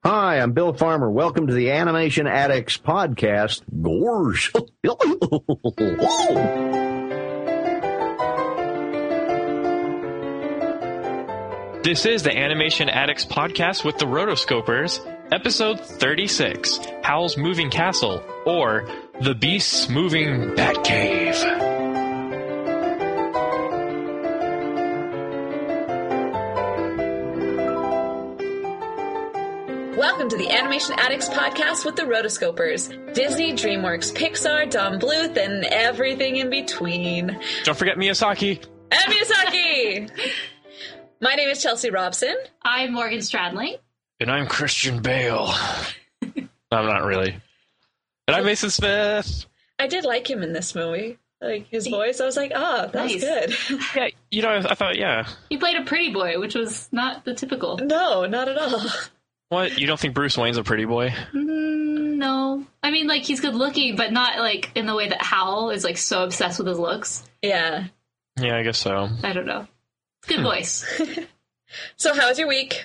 Hi, I'm Bill Farmer. Welcome to the Animation Addicts podcast. Gorge. This is the Animation Addicts podcast with the Rotoscopers, episode 36, Howl's Moving Castle, or The Beast's Moving Batcave. Welcome to the Animation Addicts podcast with the Rotoscopers. Disney, DreamWorks, Pixar, Don Bluth, and everything in between. Don't forget Miyazaki. And Miyazaki! My name is Chelsea Robson. I'm Morgan Stradley. And I'm Christian Bale. I'm not really. And I'm Mason Smith. I did like him in this movie. Like, his voice, I was like, oh, that's Nice. good. Yeah, you know, I thought, yeah. He played a pretty boy, which was not the typical. No, not at all. What? You don't think Bruce Wayne's a pretty boy? No. I mean, like, he's good looking, but not, like, in the way that Howl is, like, so obsessed with his looks. Yeah. Yeah, I guess so. I don't know. Good voice. So, how was your week?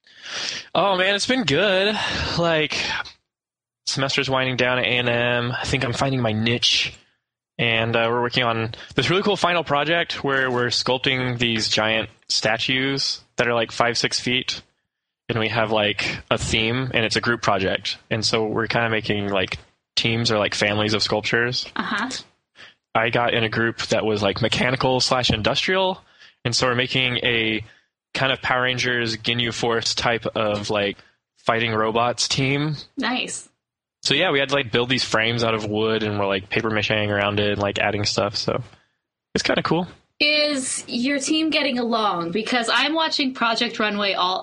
Oh, man, it's been good. Like, semester's winding down at A&M. I think I'm finding my niche. And we're working on this really cool final project where we're sculpting these giant statues that are like 5-6 feet. And we have like a theme, and it's a group project. And so we're kind of making like teams or like families of sculptures. Uh-huh. I got in a group that was like mechanical/industrial. And so we're making a kind of Power Rangers Ginyu Force type of like fighting robots team. Nice. So yeah, we had to like build these frames out of wood, and we're like paper macheing around it and like adding stuff. So it's kind of cool. Is your team getting along? Because I'm watching Project Runway Oh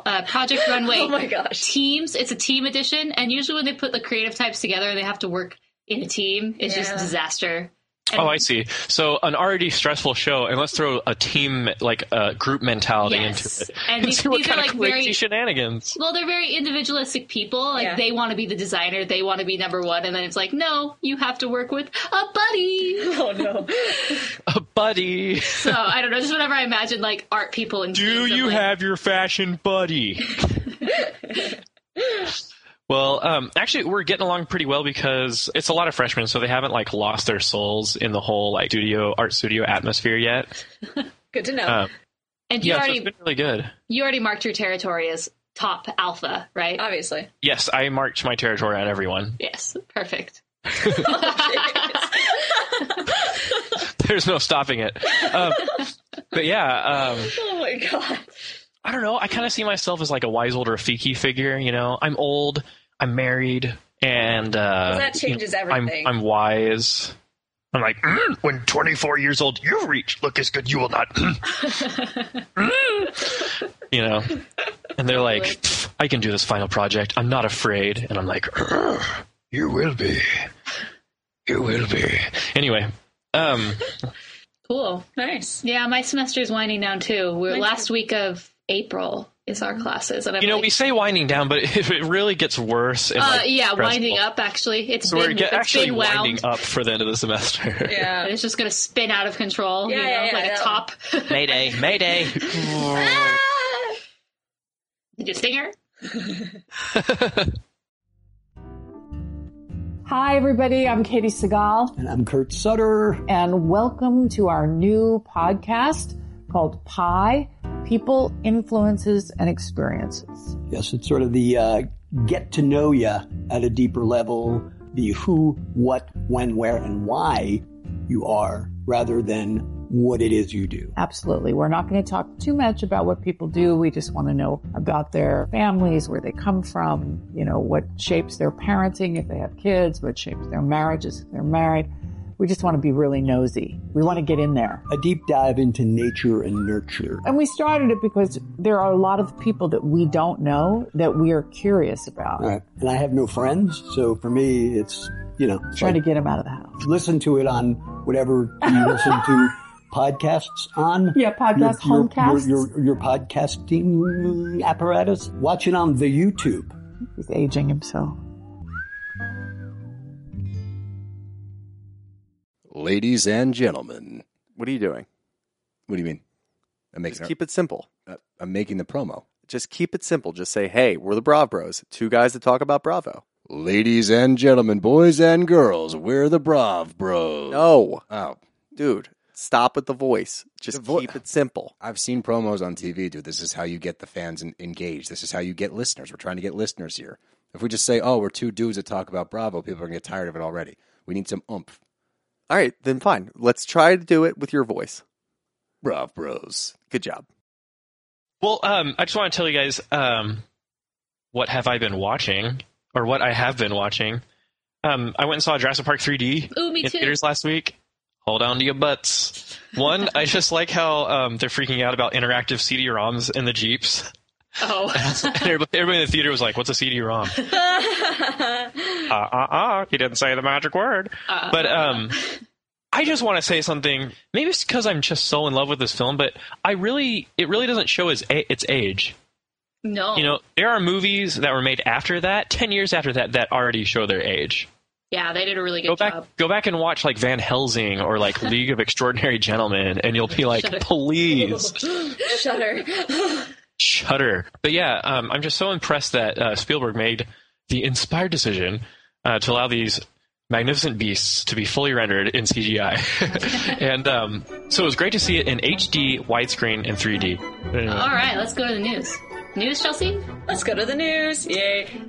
my gosh. Teams. It's a team edition, and usually when they put the creative types together, they have to work in a team. It's just a disaster. And Oh, I see. So an already stressful show, and let's throw a team, like a group mentality Yes. into it. And these see what are kind like of crazy very shenanigans. Well, they're very individualistic people. Like, Yeah. they want to be the designer. They want to be number one. And then it's like, no, you have to work with a buddy. Oh, no. A buddy. So, I don't know. Just whenever I imagine, like, art people and Do teams of, you like, have your fashion buddy? Well, actually, we're getting along pretty well because it's a lot of freshmen, so they haven't like lost their souls in the whole like art studio atmosphere yet. Good to know. And you Yeah, so already it's been really good. you already marked your territory as top alpha, right? Obviously. Yes, I marked my territory on everyone. Yes. Perfect. There's no stopping it. But yeah, Oh, my God. I don't know. I kind of see myself as like a wise old Rafiki figure. You know, I'm old, I'm married, and that changes everything. I'm wise. I'm like, when 24 years old you reach, look as good you will not. You know, and they're like, "Pff, I can do this final project. I'm not afraid. And I'm like, you will be. You will be. Anyway, Cool. Nice. Yeah, my semester's winding down, too. We're Mine last too. week of April is our classes. And I'm you know, like, we say winding down, but it really gets worse. And, like, yeah, stressful. winding up, actually. It's So been, we're it's actually been wound. winding up for the end of the semester. Yeah. And it's just going to spin out of control, Yeah, you know, yeah, like yeah. a top. Mayday, Mayday. Did you sting her? Hi, everybody. I'm Katie Segal, And I'm Kurt Sutter. and welcome to our new podcast called Pi People, Influences, and Experiences. Yes, it's sort of the get to know you at a deeper level, the who, what, when, where, and why you are, rather than what it is you do. Absolutely. We're not going to talk too much about what people do. We just want to know about their families, where they come from, you know, what shapes their parenting if they have kids, what shapes their marriages if they're married. We just want to be really nosy. We want to get in there. A deep dive into nature and nurture. And we started it because there are a lot of people that we don't know that we are curious about. All right. And I have no friends, so for me, it's, you know, Trying to get them out of the house. listen to it on whatever you listen to podcasts on. Yeah, podcast, homecasts. Your podcasting apparatus. Watch it on the YouTube. He's aging himself. Ladies and gentlemen, What are you doing? what do you mean? I'm making Just keep it simple. I'm making the promo. Just keep it simple. Just say, hey, we're the Brav Bros, two guys that talk about Bravo. Ladies and gentlemen, boys and girls, we're the Brav Bros. No. Oh. Dude, stop with the voice. Just keep it simple. I've seen promos on TV, dude. This is how you get the fans engaged. This is how you get listeners. We're trying to get listeners here. If we just say, oh, we're two dudes that talk about Bravo, people are going to get tired of it already. We need some oomph. All right, then fine. Let's try to do it with your voice. Brav Bros. Good job. Well, I just want to tell you guys what have I been watching, or what I have been watching. I went and saw Jurassic Park 3D Ooh, me in too. theaters last week. Hold on to your butts. One, I just like how they're freaking out about interactive CD-ROMs in the Jeeps. Oh. Everybody in the theater was like, what's a CD-ROM? He didn't say the magic word. But I just want to say something. Maybe it's because I'm just so in love with this film, but it really doesn't show its age. No. You know, there are movies that were made after that, 10 years after that already show their age. Yeah, they did a really good job. Go back and watch like Van Helsing or like League of Extraordinary Gentlemen, and you'll be like, please. Shudder. But yeah, I'm just so impressed that Spielberg made the inspired decision to allow these magnificent beasts to be fully rendered in CGI. And so it was great to see it in HD, widescreen, and 3D. All right, let's go to the news. News, Chelsea? Let's go to the news. Yay.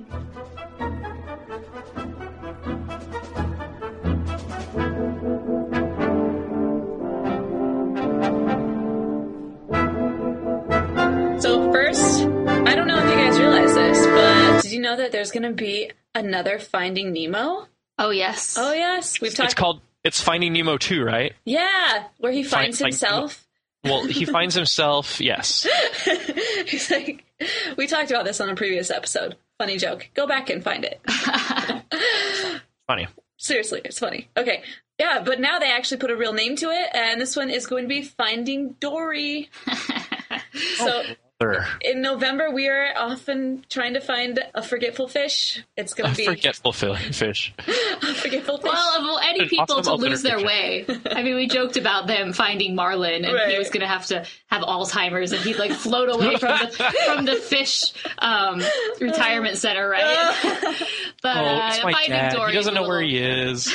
So first, I don't know if you guys realize this, but did you know that there's going to be another Finding Nemo? Oh, yes. Oh, yes. We've talked. It's Finding Nemo 2, right? Yeah, where he finds himself. Well, he finds himself, yes. He's like, we talked about this on a previous episode. Funny joke. Go back and find it. Funny. Seriously, it's funny. Okay. Yeah, but now they actually put a real name to it, and this one is going to be Finding Dory. So in November, we are often trying to find a forgetful fish. It's going to be... forgetful fish. A forgetful fish. Well, of any people awesome to lose their picture. way. I mean, we joked about them finding Marlin, and Right. he was going to have Alzheimer's, and he'd like float away from the fish retirement center, right? But It's my Finding dad. Dory He doesn't is a know where little- he is.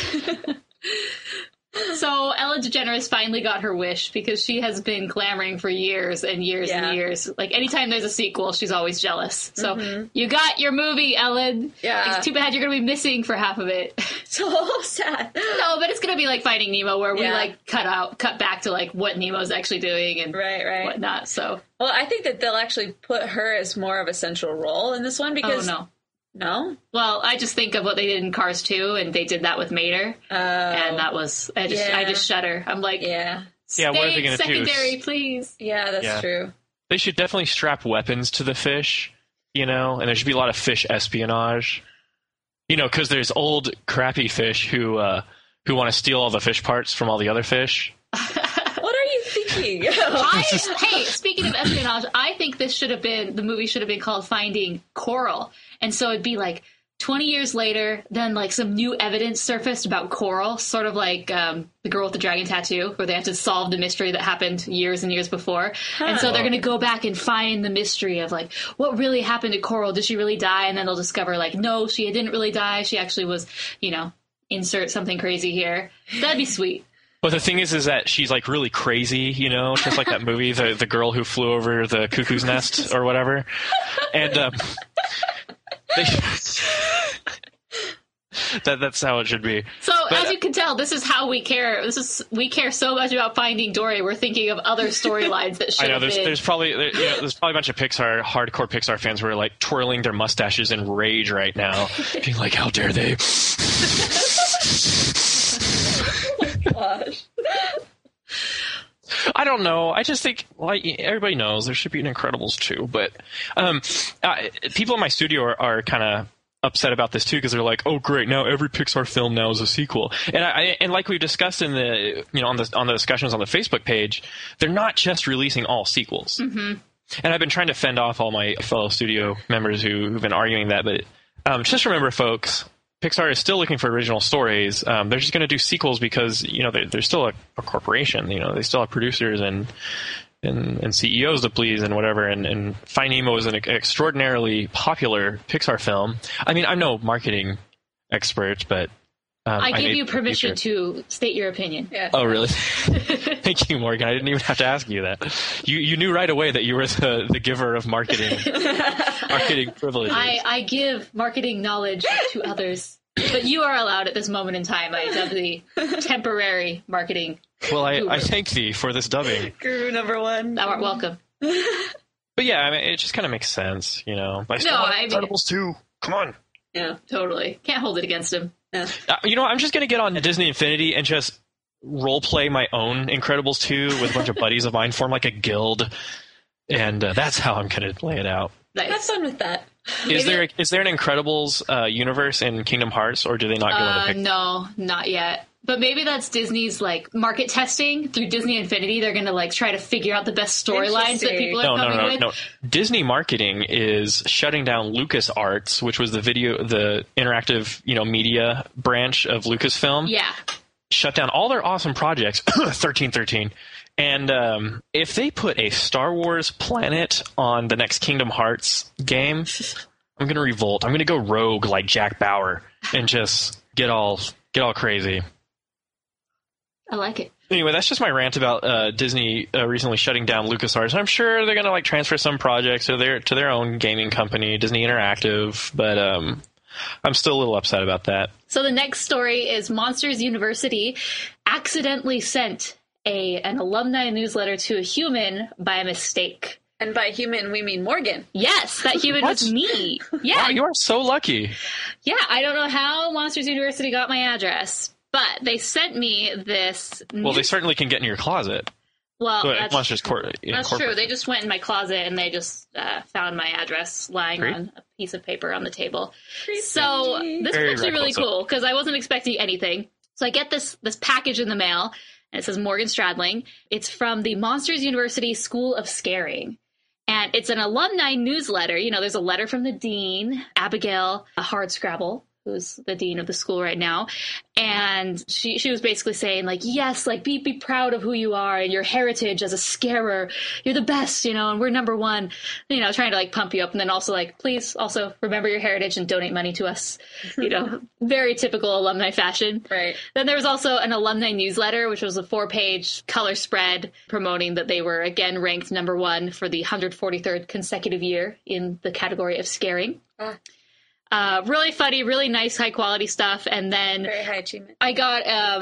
So Ellen DeGeneres finally got her wish because she has been clamoring for years and years and years. Like anytime there's a sequel, she's always jealous. So you got your movie, Ellen. Yeah. It's too bad you're going to be missing for half of it. So sad. No, but it's going to be like Finding Nemo where we Yeah. like cut back to like what Nemo's actually doing and Right. whatnot. So Well, I think that they'll actually put her as more of a central role in this one because... no. No? Well, I just think of what they did in Cars 2 and they did that with Mater. And that was I just shudder. I'm like, Yeah, what are they stay going to do? secondary, please. Yeah, that's true. They should definitely strap weapons to the fish, you know, and there should be a lot of fish espionage. You know, because there's old crappy fish who want to steal all the fish parts from all the other fish. What are you thinking? Hey, speaking of espionage, I think the movie should have been called Finding Coral. And so it'd be like 20 years later, then like some new evidence surfaced about coral, sort of like The Girl with the Dragon Tattoo, where they have to solve the mystery that happened years and years before. And so they're going to go back and find the mystery of like, what really happened to Coral? Did she really die? And then they'll discover like, no, she didn't really die. She actually was, insert something crazy here. That'd be sweet. But the thing is that she's like really crazy, you know, just like that movie, the girl who flew over the cuckoo's nest or whatever. And that's how it should be. So as you can tell, this is how we care. We care so much about Finding Dory. We're thinking of other storylines that should I know have been. there's probably a bunch of hardcore Pixar fans who are like twirling their mustaches in rage right now, being like, "How dare they!" Gosh. I don't know. I just think, like everybody knows, there should be an Incredibles 2, but people in my studio are kind of upset about this too because they're like, "Oh, great! Now every Pixar film now is a sequel." And like we discussed in the on the discussions on the Facebook page, they're not just releasing all sequels. Mm-hmm. And I've been trying to fend off all my fellow studio members who've been arguing that, but just remember, folks. Pixar is still looking for original stories. They're just going to do sequels because they're still a corporation. They still have producers, and and CEOs to please and whatever. And Finding Nemo is an extraordinarily popular Pixar film. I mean, I'm no marketing expert, but I give you permission to state your opinion. Yeah. Oh, really? Thank you, Morgan. I didn't even have to ask you that. You knew right away that you were the giver of marketing privileges. I give marketing knowledge to others, but you are allowed at this moment in time. I dub the temporary marketing. Well, I thank thee for this dubbing. Guru number one. Thou art welcome. But yeah, I mean, it just kind of makes sense, you know. Incredibles 2. Come on. Yeah, totally. Can't hold it against him. Yeah. You know, I'm just going to get on Disney Infinity and just role play my own Incredibles 2 with a bunch of buddies of mine, form like a guild, and that's how I'm going to lay it out. Nice. Have fun with that. Is there an Incredibles universe in Kingdom Hearts, or do they not go into Pixar? No, not yet. But maybe that's Disney's like market testing through Disney Infinity. They're going to like try to figure out the best storylines that people are coming with. No. Disney marketing is shutting down LucasArts, which was the interactive, media branch of Lucasfilm. Yeah. Shut down all their awesome projects. 1313. And if they put a Star Wars planet on the next Kingdom Hearts game, I'm going to revolt. I'm going to go rogue like Jack Bauer and just get all crazy. I like it. Anyway, that's just my rant about Disney recently shutting down LucasArts. I'm sure they're going to like transfer some projects to their own gaming company, Disney Interactive, but I'm still a little upset about that. So the next story is Monsters University accidentally sent an alumni newsletter to a human by mistake. And by human, we mean Morgan. Yes, that human was me. Yeah. Wow, you are so lucky. Yeah, I don't know how Monsters University got my address, but they sent me this. Well, they certainly can get in your closet. Well, that's true. They just went in my closet and they just found my address lying on a piece of paper on the table. Creepy. So this was actually really cool because I wasn't expecting anything. So I get this package in the mail, and it says Morgan Stradling. It's from the Monsters University School of Scaring. And it's an alumni newsletter. You know, there's a letter from the dean, Abigail Hardscrabble, who's the dean of the school right now. And she was basically saying, like, yes, like, be proud of who you are and your heritage as a scarer. You're the best, and we're number one, trying to, like, pump you up. And then also, like, please also remember your heritage and donate money to us. Very typical alumni fashion. Right. Then there was also an alumni newsletter, which was a 4-page color spread promoting that they were, again, ranked number one for the 143rd consecutive year in the category of scaring. Really funny, really nice, high-quality stuff. And then very high achievement. I got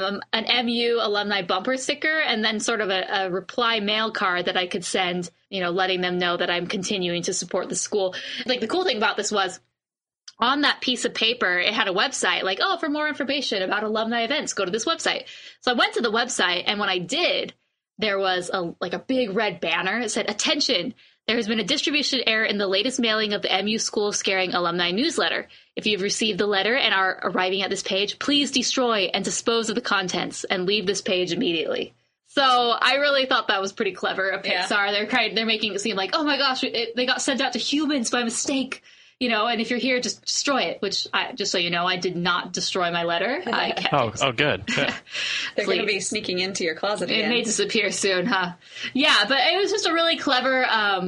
an MU alumni bumper sticker and then sort of a reply mail card that I could send, letting them know that I'm continuing to support the school. Like, the cool thing about this was, on that piece of paper, it had a website, like, for more information about alumni events, go to this website. So I went to the website, and when I did, there was a big red banner. It said, "Attention! There has been a distribution error in the latest mailing of the MU School of Scaring alumni newsletter. If you've received the letter and are arriving at this page, please destroy and dispose of the contents and leave this page immediately." So I really thought that was pretty clever of Pixar. Yeah. They're making it seem like, oh my gosh, they got sent out to humans by mistake. And if you're here, just destroy it, which, just so you know, I did not destroy my letter. I kept it. Oh, good. They're going to be sneaking into your closet again. It may disappear soon, huh? Yeah, but it was just a really clever,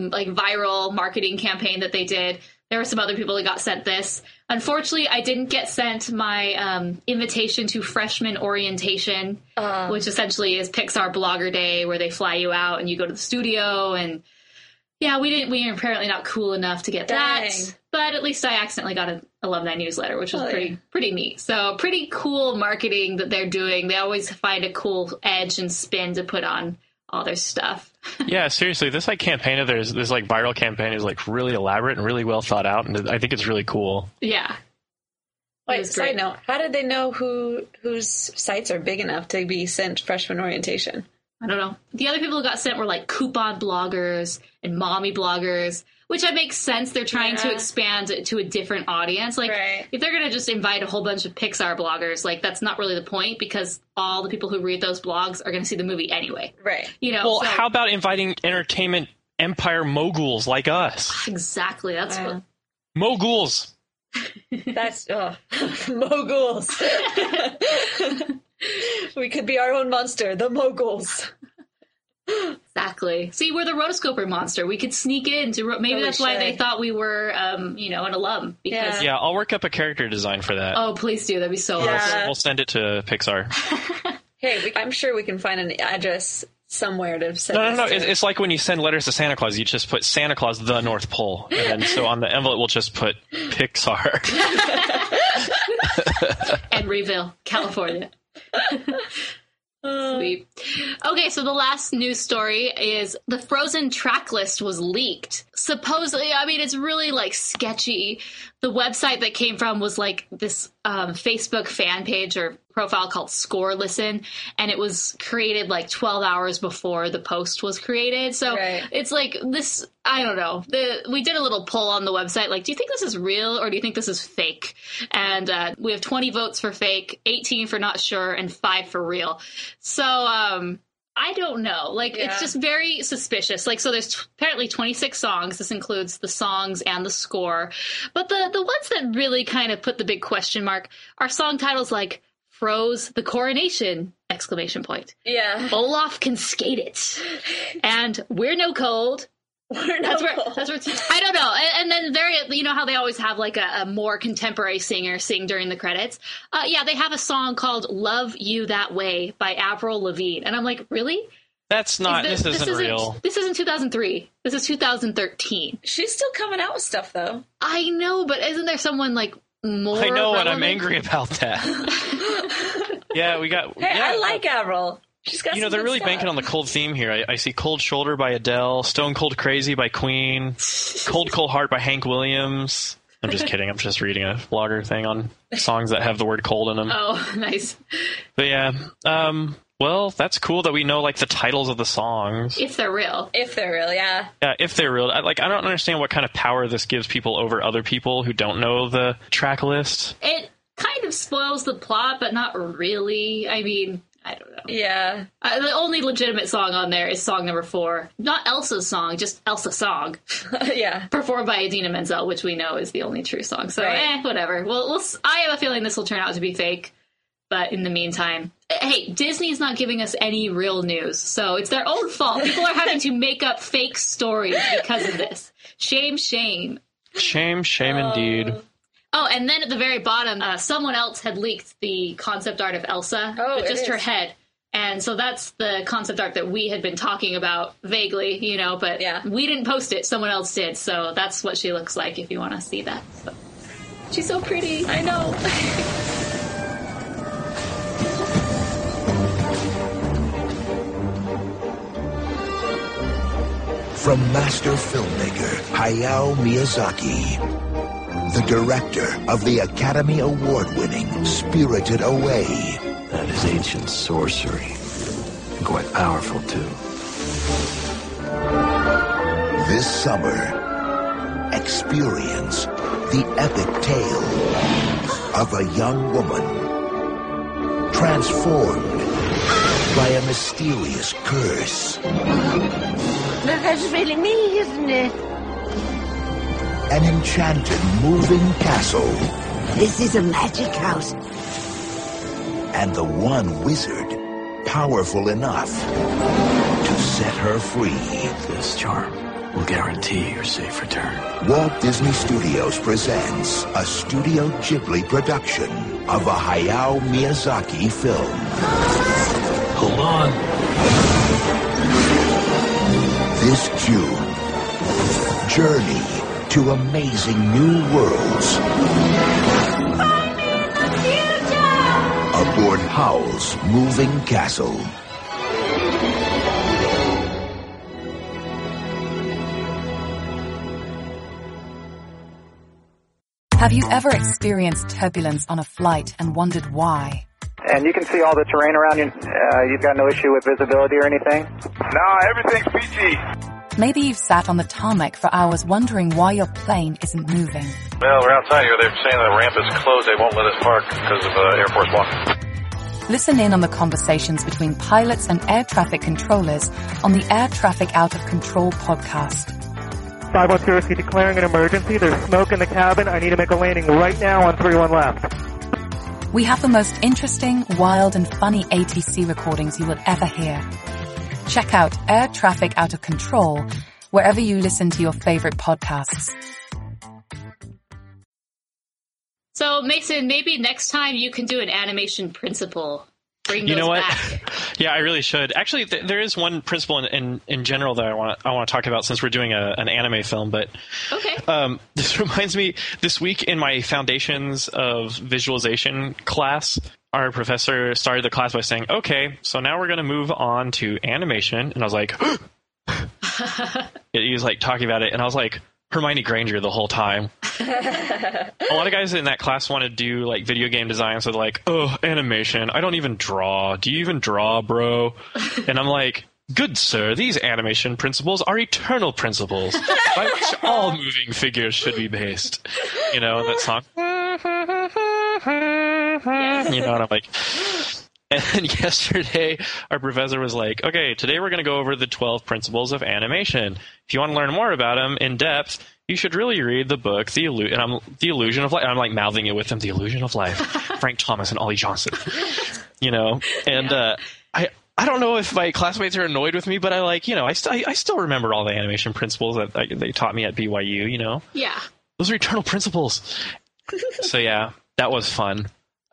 viral marketing campaign that they did. There were some other people that got sent this. Unfortunately, I didn't get sent my invitation to freshman orientation, which essentially is Pixar Blogger Day, where they fly you out and you go to the studio. And yeah, we were apparently not cool enough to get that. But at least I accidentally got an alumni newsletter, which was pretty neat. So pretty cool marketing that they're doing. They always find a cool edge and spin to put on all their stuff. Yeah, seriously, this campaign of theirs, this viral campaign is really elaborate and really well thought out, and I think it's really cool. Yeah. Wait, side note, how did they know whose sites are big enough to be sent freshman orientation? I don't know. The other people who got sent were coupon bloggers and mommy bloggers, which makes sense. They're trying to expand it to a different audience. If they're going to just invite a whole bunch of Pixar bloggers, that's not really the point, because all the people who read those blogs are going to see the movie anyway. Right. Well, how about inviting entertainment empire moguls like us? Exactly. That's what... Moguls. That's moguls. We could be our own monster, the moguls. Exactly. See, we're the rotoscoper monster. We could sneak into. Maybe that's why they thought we were, an alum. Because yeah, I'll work up a character design for that. Oh, please do. That'd be so awesome. We'll send it to Pixar. Hey, I'm sure we can find an address somewhere to send. No. It's like when you send letters to Santa Claus. You just put Santa Claus, the North Pole, and then so on the envelope we'll just put Pixar. Emeryville, California. Sweet. Okay, so the last news story is the Frozen track list was leaked. Supposedly, I mean, it's really, like, sketchy. The website that came from was, like, this Facebook fan page or profile called Score Listen, and it was created, like, 12 hours before the post was created. So it's like this, I don't know. We did a little poll on the website, like, do you think this is real or do you think this is fake? And we have 20 votes for fake, 18 for not sure, and 5 for real. So, I don't know. Like, it's just very suspicious. Like, so there's apparently 26 songs. This includes the songs and the score. But the ones that really kind of put the big question mark are song titles like Froze the Coronation! ! Yeah. Olaf Can Skate It. And We're No Cold. That's where I don't know. And then you know how they always have like a more contemporary singer sing during the credits? They have a song called Love You That Way by Avril Lavigne. And I'm like, really? This isn't real. This isn't 2003. This is 2013. She's still coming out with stuff, though. I know, but isn't there someone like more I know, relevant? and I'm angry about that. I like Avril. She's got they're really banking on the cold theme here. I see Cold Shoulder by Adele, Stone Cold Crazy by Queen, Cold Cold Heart by Hank Williams. I'm just kidding. I'm just reading a blogger thing on songs that have the word cold in them. Oh, nice. But yeah, well, that's cool that we know like the titles of the songs. If they're real. Yeah. Yeah, if they're real. I don't understand what kind of power this gives people over other people who don't know the track list. It kind of spoils the plot, but not really. I mean, I don't know. Yeah. The only legitimate song on there is song number 4. Not Elsa's song, just Elsa's song. Yeah. Performed by Idina Menzel, which we know is the only true song. So, whatever. Well, I have a feeling this will turn out to be fake. But in the meantime, hey, Disney's not giving us any real news. So it's their own fault. People are having to make up fake stories because of this. Shame, shame. Shame, shame indeed. Oh, and then at the very bottom, someone else had leaked the concept art of Elsa, but just her head. And so that's the concept art that we had been talking about vaguely, but we didn't post it. Someone else did. So that's what she looks like if you want to see that. So. She's so pretty. I know. From master filmmaker Hayao Miyazaki, the director of the Academy Award-winning Spirited Away. That is ancient sorcery, and quite powerful, too. This summer, experience the epic tale of a young woman transformed by a mysterious curse. That's really me, isn't it? An enchanted moving castle. This is a magic house. And the one wizard powerful enough to set her free. This charm will guarantee your safe return. Walt Disney Studios presents a Studio Ghibli production of a Hayao Miyazaki film. Hold on. This June, journey to amazing new worlds. I'm in the future! Aboard Howl's Moving Castle. Have you ever experienced turbulence on a flight and wondered why? And you can see all the terrain around you. You've got no issue with visibility or anything? No, everything's peachy. Maybe you've sat on the tarmac for hours wondering why your plane isn't moving. Well, we're outside here. They're saying the ramp is closed. They won't let us park because of Air Force One. Listen in on the conversations between pilots and air traffic controllers on the Air Traffic Out of Control podcast. 510, declaring an emergency. There's smoke in the cabin. I need to make a landing right now on 31 left. We have the most interesting, wild, and funny ATC recordings you will ever hear. Check out Air Traffic Out of Control wherever you listen to your favorite podcasts. So, Mason, maybe next time you can do an animation principle. Bring those back. Yeah, I really should. Actually, there is one principle in general that I want to talk about since we're doing an anime film. But okay, this reminds me. This week in my Foundations of Visualization class, our professor started the class by saying, "Okay, so now we're going to move on to animation." And I was like, he was like talking about it, and I was like Hermione Granger the whole time. A lot of guys in that class want to do like video game design, so they're like, "Oh, animation. I don't even draw. Do you even draw, bro?" And I'm like, "Good sir, these animation principles are eternal principles by which all moving figures should be based." You know, that song. You know, and I'm like, and yesterday our professor was like, "Okay, today we're going to go over the 12 principles of animation. If you want to learn more about them in depth, you should really read the book, The Illusion of Life." And I'm like mouthing it with him, The Illusion of Life, Frank Thomas and Ollie Johnson. You know, and I don't know if my classmates are annoyed with me, but I like, you know, I still remember all the animation principles that they taught me at BYU. You know, yeah, those are eternal principles. So yeah, that was fun.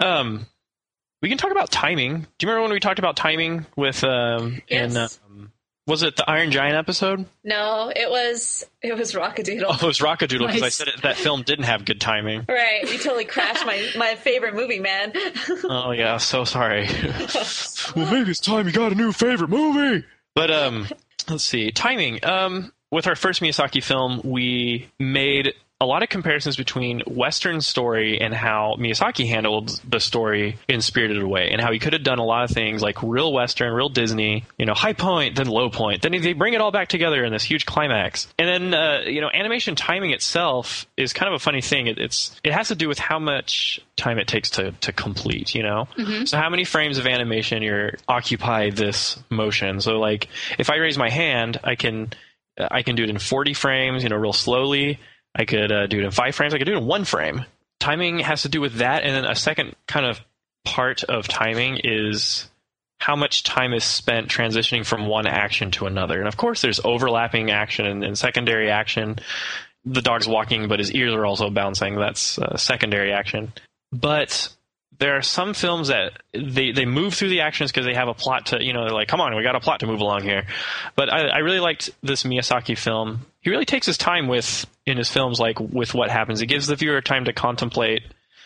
We can talk about timing. Do you remember when we talked about timing with yes. Was it the Iron Giant episode? No, it was Rockadoodle. Oh, it was Rockadoodle because Nice. I said that film didn't have good timing. Right, you totally crashed my favorite movie, man. Oh yeah, so sorry. Well, maybe it's time you got a new favorite movie. But let's see, timing. With our first Miyazaki film, we made a lot of comparisons between Western story and how Miyazaki handled the story in Spirited Away, and how he could have done a lot of things like real Western, real Disney, you know, high point, then low point. Then they bring it all back together in this huge climax. And then, you know, animation timing itself is kind of a funny thing. It has to do with how much time it takes to complete, you know? Mm-hmm. So how many frames of animation occupy this motion? So like, if I raise my hand, I can do it in 40 frames, you know, real slowly. I could do it in 5 frames. I could do it in 1 frame. Timing has to do with that. And then a second kind of part of timing is how much time is spent transitioning from one action to another. And of course, there's overlapping action and secondary action. The dog's walking, but his ears are also bouncing. That's secondary action. But there are some films that they move through the actions because they have a plot to, you know, they're like, come on, we got a plot to move along here. But I really liked this Miyazaki film. He really takes his time in his films, like with what happens. It gives the viewer time to contemplate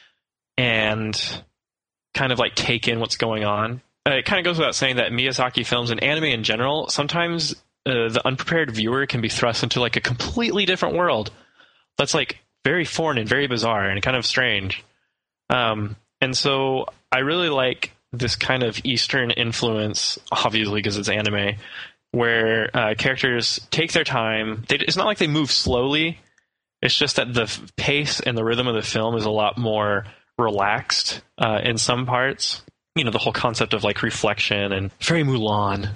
and kind of like take in what's going on. It kind of goes without saying that Miyazaki films and anime in general, sometimes the unprepared viewer can be thrust into like a completely different world that's like very foreign and very bizarre and kind of strange. And so I really like this kind of Eastern influence, obviously because it's anime, where characters take their time. It's not like they move slowly. It's just that the pace and the rhythm of the film is a lot more relaxed in some parts. You know, the whole concept of like reflection and very Mulan.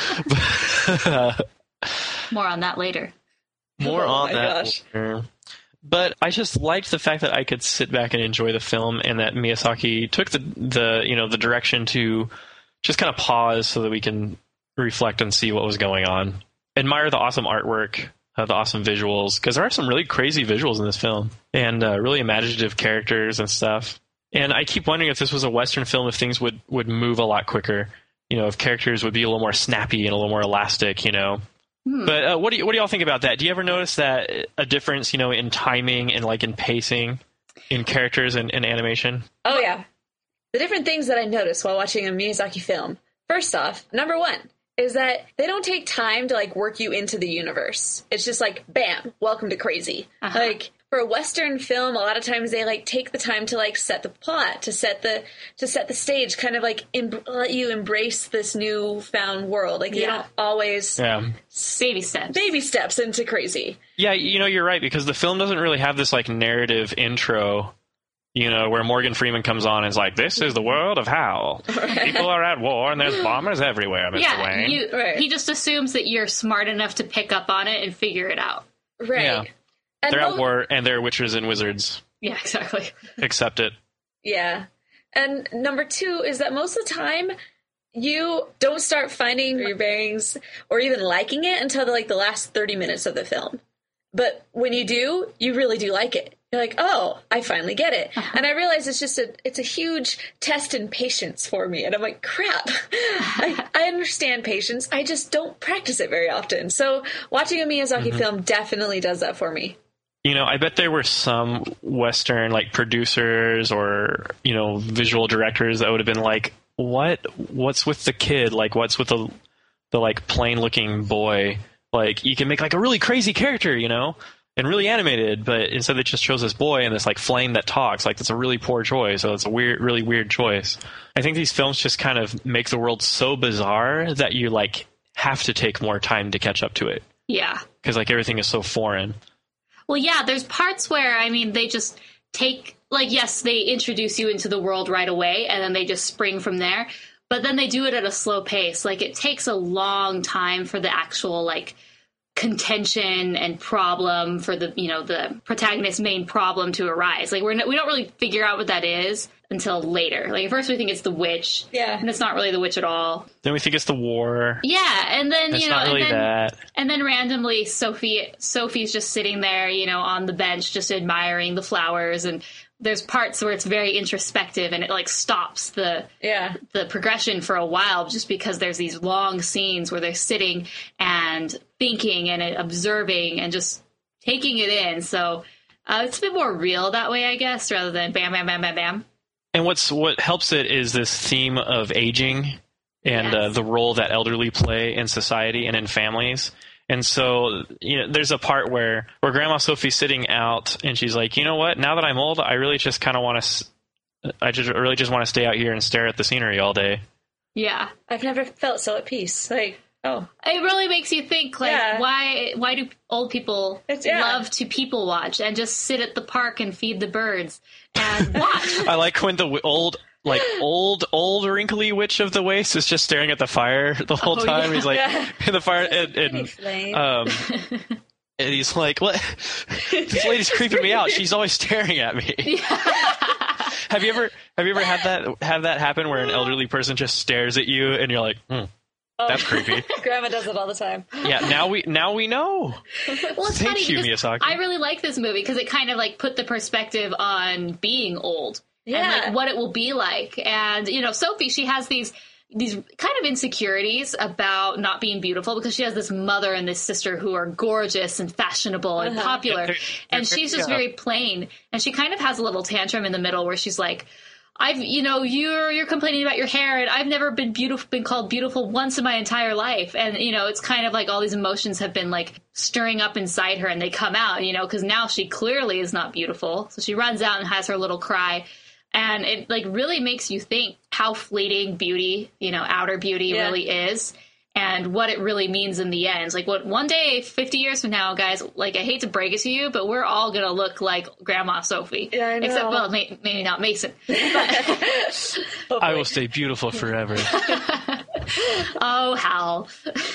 More on that later. More on that gosh. later. But I just liked the fact that I could sit back and enjoy the film, and that Miyazaki took the direction to just kind of pause so that we can reflect and see what was going on. Admire the awesome artwork, the awesome visuals, because there are some really crazy visuals in this film, and really imaginative characters and stuff. And I keep wondering if this was a Western film, if things would move a lot quicker. You know, if characters would be a little more snappy and a little more elastic, you know. But what do y'all think about that? Do you ever notice that a difference, you know, in timing and like in pacing in characters and animation? Oh yeah, the different things that I noticed while watching a Miyazaki film. First off, number 1 is that they don't take time to like work you into the universe. It's just like, bam, welcome to crazy. Uh-huh. Like for a Western film, a lot of times they like take the time to like set the plot, to set the stage, kind of like let you embrace this newfound world. Like you don't always baby steps into crazy. Yeah, you know, you're right, because the film doesn't really have this like narrative intro, you know, where Morgan Freeman comes on and is like, this is the world of Howl. People are at war and there's bombers everywhere, Mr. Wayne. He just assumes that you're smart enough to pick up on it and figure it out. Right. Yeah. And they're at war and they're witches and wizards. Yeah, exactly. Accept it. Yeah. And number 2 is that most of the time you don't start finding your bearings or even liking it until the last 30 minutes of the film. But when you do, you really do like it. You're like, oh, I finally get it. And I realize it's a huge test in patience for me. And I'm like, crap, I understand patience. I just don't practice it very often. So watching a Miyazaki film definitely does that for me. You know, I bet there were some Western like producers or, you know, visual directors that would have been like, what's with the kid? Like, what's with the like plain looking boy? Like, you can make like a really crazy character, you know, and really animated, but instead they just chose this boy and this like flame that talks. Like, that's a really poor choice. So it's a really weird choice. I think these films just kind of make the world so bizarre that you like have to take more time to catch up to it. Yeah. Because like everything is so foreign. Well, yeah, there's parts where, I mean, they just take, like, yes, they introduce you into the world right away, and then they just spring from there. But then they do it at a slow pace. Like, it takes a long time for the actual, like, contention and problem for the, you know, the protagonist's main problem to arise. Like, we don't really figure out what that is until later. Like, at first we think it's the witch. Yeah. And it's not really the witch at all. Then we think it's the war. Yeah, and then, it's you know, not really that. And then randomly Sophie's just sitting there, you know, on the bench just admiring the flowers, and there's parts where it's very introspective and it like stops the progression for a while just because there's these long scenes where they're sitting and thinking and observing and just taking it in. So it's a bit more real that way, I guess, rather than bam, bam, bam, bam, bam. And what helps it is this theme of aging and the role that elderly play in society and in families. And so, you know, there's a part where Grandma Sophie's sitting out and she's like, you know what? Now that I'm old, I really just kind of want to, really just want to stay out here and stare at the scenery all day. Yeah. I've never felt so at peace. Like, oh. It really makes you think, like, why do old people love to people watch and just sit at the park and feed the birds and watch? I like when the old wrinkly witch of the waste is just staring at the fire the whole time. Yeah. He's like in the fire and he's like, what? This lady's creeping me out. She's always staring at me. Yeah. Have you ever had that happen where an elderly person just stares at you and you're like, that's creepy. Grandma does it all the time. Yeah, now we know. Well, it's Thank funny you, Miyazaki. I really like this movie because it kind of like put the perspective on being old. Yeah. And like what it will be like. And, you know, Sophie, she has these kind of insecurities about not being beautiful because she has this mother and this sister who are gorgeous and fashionable and popular. And she's just very plain. And she kind of has a little tantrum in the middle where she's like, you're complaining about your hair, and I've never been called beautiful once in my entire life. And, you know, it's kind of like all these emotions have been like stirring up inside her and they come out, you know, because now she clearly is not beautiful. So she runs out and has her little cry. And it like really makes you think how fleeting beauty, you know, outer beauty really is, and what it really means in the end. Like, what one day, 50 years from now, guys, like, I hate to break it to you, but we're all going to look like Grandma Sophie. Yeah, I know. Except, well, maybe not Mason. But I will stay beautiful forever. Oh, Hal.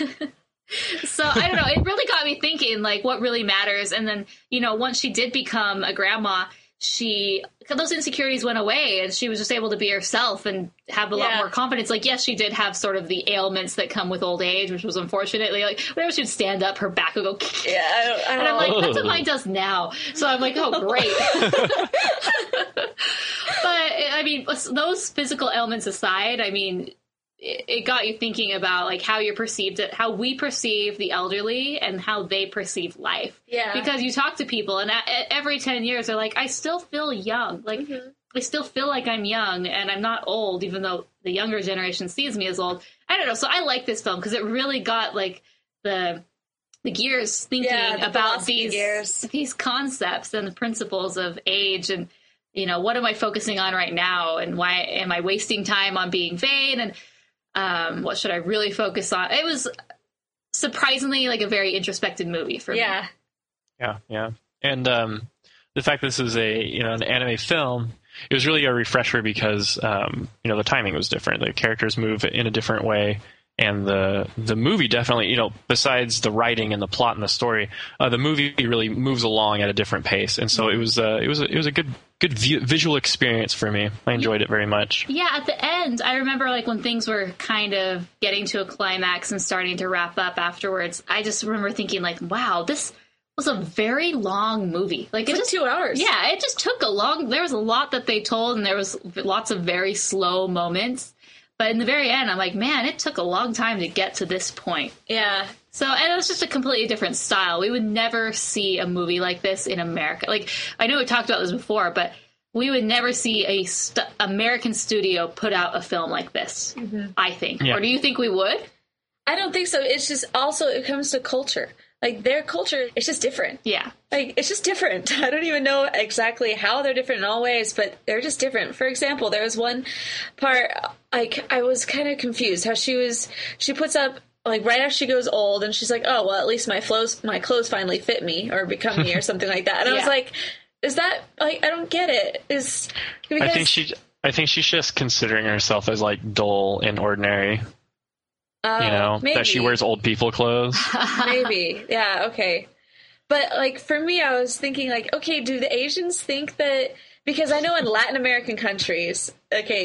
So, I don't know. It really got me thinking, like, what really matters. And then, you know, once she did become a grandma, those insecurities went away and she was just able to be herself and have a lot more confidence. Like, yes, she did have sort of the ailments that come with old age, which was unfortunately, like, whenever she'd stand up, her back would go, and I'm like, that's what mine does now. So I'm like, oh, great. But, I mean, those physical ailments aside, I mean, it got you thinking about like how you perceived it, how we perceive the elderly and how they perceive life. Yeah. Because you talk to people and every 10 years they're like, I still feel young. Like, I still feel like I'm young and I'm not old, even though the younger generation sees me as old. I don't know. So I like this film because it really got like the gears thinking about these concepts and the principles of age and, you know, what am I focusing on right now? And why am I wasting time on being vain? And, what should I really focus on? It was surprisingly like a very introspective movie for me. Yeah. And the fact this is an anime film, it was really a refresher because the timing was different. The characters move in a different way, And the movie definitely, besides the writing and the plot and the story, the movie really moves along at a different pace. And so it was a good visual experience for me. I enjoyed it very much. Yeah, at the end, I remember like when things were kind of getting to a climax and starting to wrap up afterwards, I just remember thinking like, wow, this was a very long movie. Like it's 2 hours. Yeah, it just took there was a lot that they told, and there was lots of very slow moments. But in the very end, I'm like, man, it took a long time to get to this point. Yeah. So, and it was just a completely different style. We would never see a movie like this in America. Like, I know we talked about this before, but we would never see a American studio put out a film like this, I think. Yeah. Or do you think we would? I don't think so. It's just also, it comes to culture. Like, their culture, it's just different. Yeah. Like, it's just different. I don't even know exactly how they're different in all ways, but they're just different. For example, there was one part, like, I was kind of confused how she puts up, like, right after she goes old, and she's like, oh, well, at least my clothes finally fit me, or become me, or something like that. And I was like, is that, like, I don't get it. I think she's just considering herself as, like, dull and ordinary. Maybe. That she wears old people clothes. Maybe. Yeah, okay. But, like, for me, I was thinking, like, okay, do the Asians think that... Because I know in Latin American countries,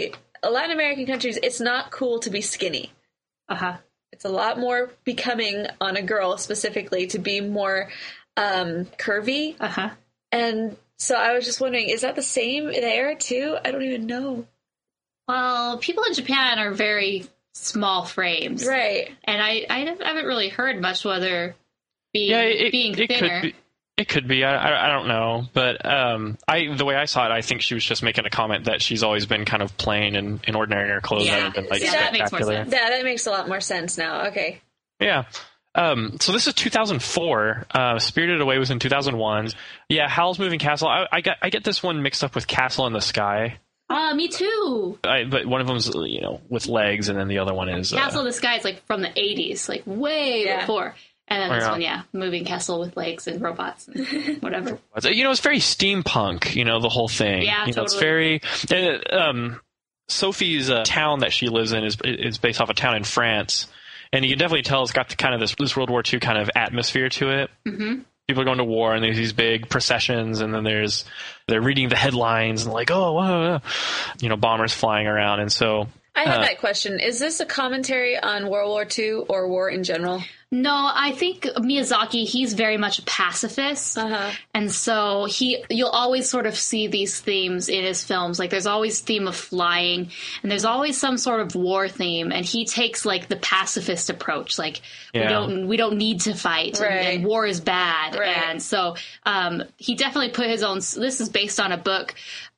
it's not cool to be skinny. Uh-huh. It's a lot more becoming on a girl, specifically, to be more curvy. Uh-huh. And so I was just wondering, is that the same there, too? I don't even know. Well, people in Japan are very... small frames, right? And I haven't really heard much whether being thinner. It could be. I don't know, but the way I saw it, I think she was just making a comment that she's always been kind of plain and ordinary in her clothes. Yeah, been, like, that makes more sense. Yeah, that makes a lot more sense now. Okay. Yeah. So this is 2004. Spirited Away was in 2001. Yeah, Howl's Moving Castle. I get this one mixed up with Castle in the Sky. Me too. But one of them's, with legs, and then the other one is... Castle in the Sky is, like, from the 80s, like, way before. And then this one, Moving Castle with legs and robots and whatever. It's very steampunk, the whole thing. Yeah, totally. It's very... Sophie's town that she lives in is based off a town in France. And you can definitely tell it's got kind of this World War II kind of atmosphere to it. Mm-hmm. People are going to war, and there's these big processions, and then they're reading the headlines, and like, oh, whoa, bombers flying around. And so I have that question. Is this a commentary on World War II or war in general? No, I think Miyazaki, he's very much a pacifist. Uh-huh. And so you'll always sort of see these themes in his films. Like, there's always theme of flying, and there's always some sort of war theme. And he takes, like, the pacifist approach. Like, we don't need to fight, and war is bad. Right. And so he definitely put his own... This is based on a book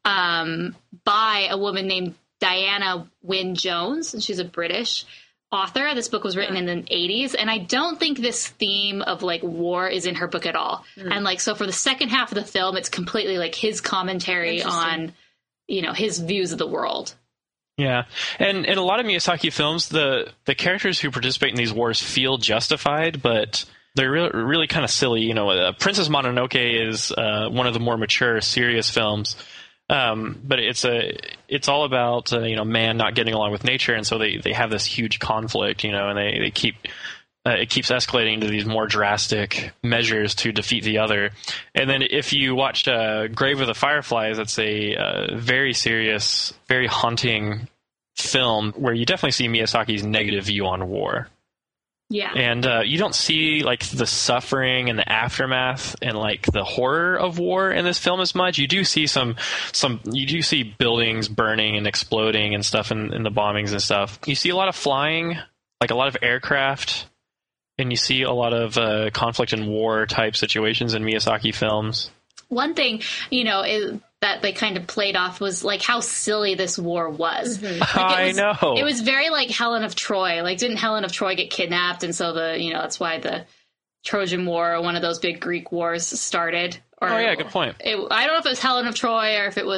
by a woman named Diana Wynne Jones, and she's a British author. This book was written in the 80s, and I don't think this theme of, like, war is in her book at all. And, like, so for the second half of the film, it's completely, like, his commentary on, his views of the world. Yeah, and in a lot of Miyazaki films, the characters who participate in these wars feel justified, but they're really kind of silly. Princess Mononoke is one of the more mature, serious films. But it's all about man not getting along with nature, and so they have this huge conflict, and they keep it keeps escalating to these more drastic measures to defeat the other. And then if you watched Grave of the Fireflies, it's a very serious, very haunting film where you definitely see Miyazaki's negative view on war. Yeah. And you don't see, like, the suffering and the aftermath and, like, the horror of war in this film as much. You do see you do see buildings burning and exploding and stuff in the bombings and stuff. You see a lot of flying, like a lot of aircraft, and you see a lot of conflict and war type situations in Miyazaki films. One thing, that they kind of played off was, like, how silly this war was. Mm-hmm. Like, I know. It was very like Helen of Troy. Like, didn't Helen of Troy get kidnapped? And so that's why the Trojan War, one of those big Greek wars, started. Or, oh, yeah, good point. I don't know if it was Helen of Troy or if it was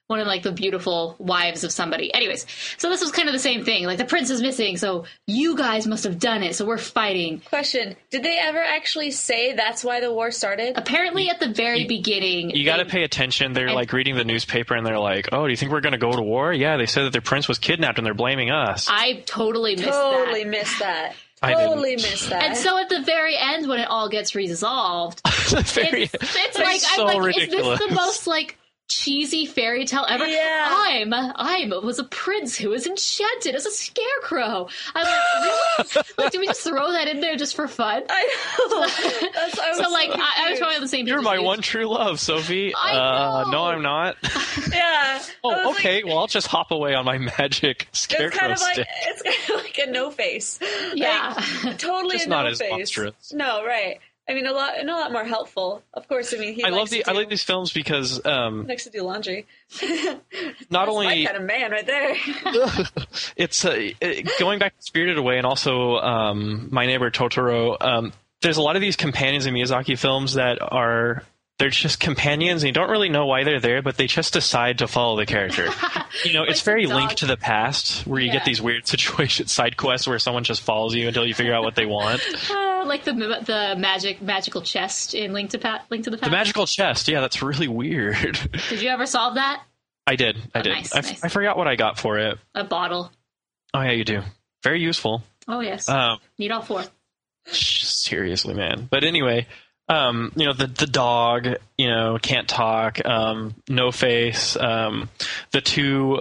one of like the beautiful wives of somebody. Anyways, so this was kind of the same thing. Like the prince is missing, so you guys must have done it. So we're fighting. Question: did they ever actually say that's why the war started? Apparently, at the very beginning, you got to pay attention. They're like reading the newspaper, and they're like, "Oh, do you think we're going to go to war?" Yeah, they said that their prince was kidnapped, and they're blaming us. I totally missed that. Totally missed that. And so at the very end, when it all gets resolved, it's like so I'm like, ridiculous. is this the most like cheesy fairy tale ever? Yeah. I was a prince who was enchanted as a scarecrow. I'm like, really? Like, did we just throw that in there just for fun? I know. I was probably on the same. You're my one true love, Sophie. No, I'm not. Yeah. Oh, okay. Well, I'll just hop away on my magic scarecrow stick. It's kind of like a no face. Yeah, like, totally just a no not as face. monstrous. No, right. I mean, a lot more helpful. Of course, I mean, I like these films because likes to do laundry. Not That's only my kind of man right there. it's going back to Spirited Away and also My Neighbor Totoro. There's a lot of these companions in Miyazaki films that they're just companions, and you don't really know why they're there, but they just decide to follow the character. It's very Link to the Past, where you get these weird situations, side quests, where someone just follows you until you figure out what they want. Like the magical chest in Link to the Past. The magical chest, yeah, that's really weird. Did you ever solve that? I did. Nice. I forgot what I got for it. A bottle. Oh yeah, you do. Very useful. Oh yes. Need all four. Seriously, man. But anyway. The dog, can't talk, no face, the two,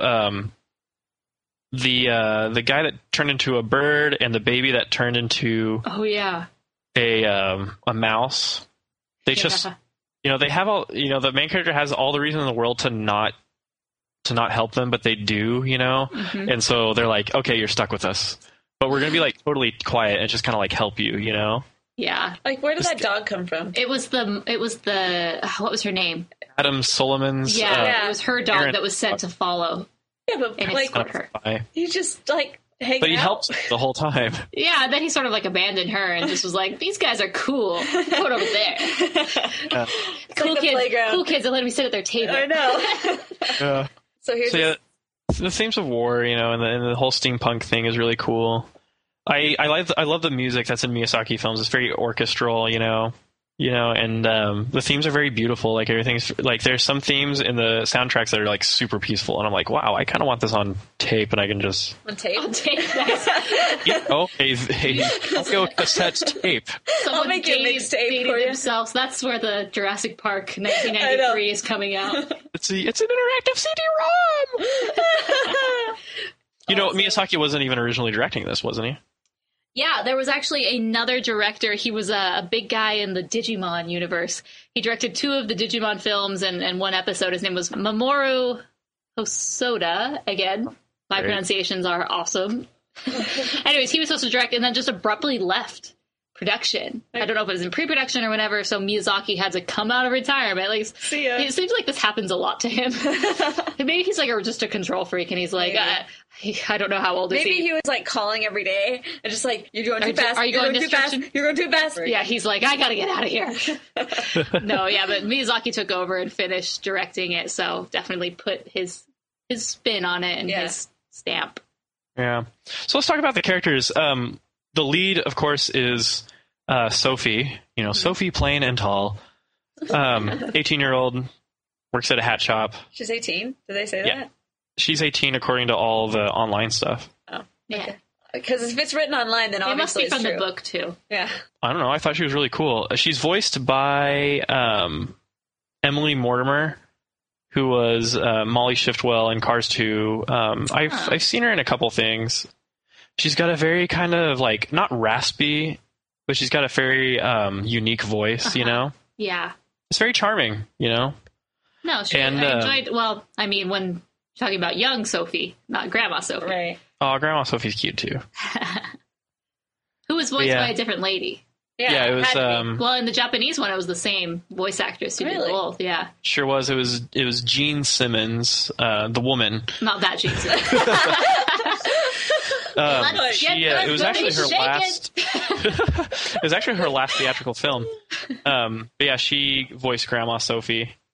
the guy that turned into a bird and the baby that turned into a mouse. They just, they have all, the main character has all the reason in the world to not help them, but they do, Mm-hmm. and so they're like, okay, you're stuck with us, but we're going to be like totally quiet and just kind of like help you, Yeah. Like, where did that dog come from? It was the what was her name? Adam Solomon's. It was her dog that was sent to follow. Yeah, but escort her. He just like hanging But he out. helps the whole time. Yeah, then he sort of like abandoned her and just was like, "These guys are cool. Put over there." Cool kids that let me sit at their table. I know. So the themes of war, and the whole steampunk thing is really cool. I love the music that's in Miyazaki films. It's very orchestral, and the themes are very beautiful. Like everything's like there's some themes in the soundtracks that are like super peaceful, and I'm like, wow, I kind of want this on tape, and I can just on tape. Nice. I'll go cassette tape. Someone make you a mixtape for themselves. That's where the Jurassic Park 1993 is coming out. It's an interactive CD-ROM. Miyazaki wasn't even originally directing this, wasn't he? Yeah, there was actually another director. He was a big guy in the Digimon universe. He directed 2 of the Digimon films and 1 episode. His name was Mamoru Hosoda. Again, my pronunciations are awesome. Anyways, he was supposed to direct and then just abruptly left production. I don't know if it was in pre-production or whatever, so Miyazaki had to come out of retirement. Like, see ya. It seems like this happens a lot to him. Maybe he's like just a control freak, and he's like, I don't know how old is he. Maybe he was like calling every day and just like, you're going too fast. Are you going too fast? You're going too fast. Yeah, he's like, I gotta get out of here. No, yeah, but Miyazaki took over and finished directing it, so definitely put his spin on it and his stamp. Yeah. So let's talk about the characters. The lead, of course, is Sophie. Sophie, plain and tall. 18-year-old, works at a hat shop. She's 18? Did they say that? Yeah. She's 18 according to all the online stuff. Oh, yeah. Because if it's written online, then obviously it must be it's from true. The book, too. Yeah. I don't know. I thought she was really cool. She's voiced by Emily Mortimer, who was Molly Shiftwell in Cars 2. I've seen her in a couple things. She's got a very kind of like, not raspy, but she's got a very unique voice, Yeah. It's very charming, No, I enjoyed, when talking about young Sophie, not Grandma Sophie. Right. Oh, Grandma Sophie's cute, too. Who was voiced by a different lady. Yeah, it was. Well, in the Japanese one, it was the same voice actress who did both. Yeah, sure was. It was Gene Simmons, the woman. Not that Gene Simmons. It was actually her last. It was actually her last theatrical film. But yeah, she voiced Grandma Sophie.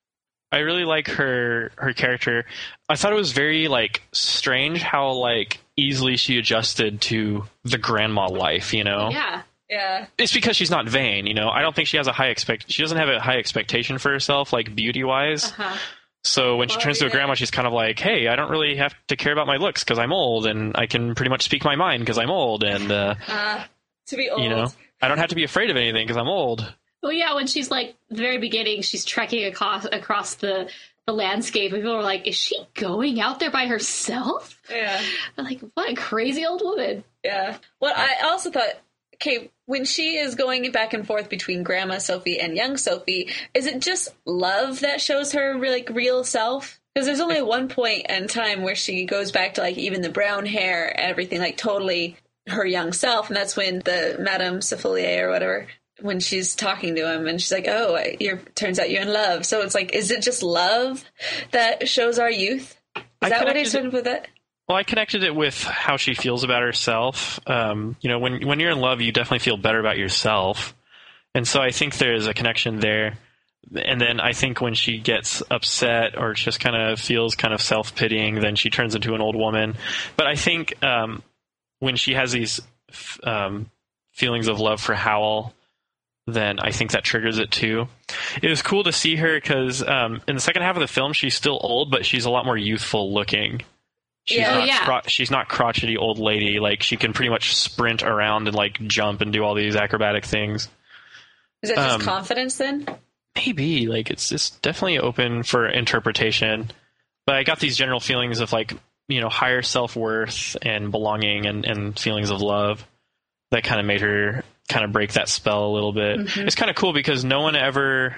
I really like her character. I thought it was very like strange how like easily she adjusted to the grandma life, you know? Yeah. Yeah. It's because she's not vain, you know. I don't think she has she doesn't have a high expectation for herself, like beauty wise. Uh-huh. So when she turns to a grandma, she's kind of like, hey, I don't really have to care about my looks because I'm old, and I can pretty much speak my mind because I'm old, and to be old, you know, I don't have to be afraid of anything because I'm old. Well, yeah, when she's like the very beginning, she's trekking across the landscape. People were like, is she going out there by herself? Yeah. I'm like, what a crazy old woman. Yeah. Well, I also thought, okay, when she is going back and forth between Grandma Sophie and young Sophie, is it just love that shows her like real self? Because there's only one point in time where she goes back to like even the brown hair and everything, like totally her young self, and that's when the Madame Soufflier or whatever, when she's talking to him and she's like, oh, turns out you're in love. So it's like, is it just love that shows our youth? Is that what he's trying with it? Well, I connected it with how she feels about herself. You know, when you're in love, you definitely feel better about yourself. And so I think there's a connection there. And then I think when she gets upset or just kind of feels kind of self-pitying, then she turns into an old woman. But I think when she has these feelings of love for Howl, then I think that triggers it too. It was cool to see her because in the second half of the film, she's still old, but she's a lot more youthful looking. She's not crotchety old lady. Like, she can pretty much sprint around and like jump and do all these acrobatic things. Is that just confidence then? Maybe. Like, it's definitely open for interpretation. But I got these general feelings of like, you know, higher self-worth and belonging and feelings of love that kind of made her kind of break that spell a little bit. Mm-hmm. It's kind of cool because no one ever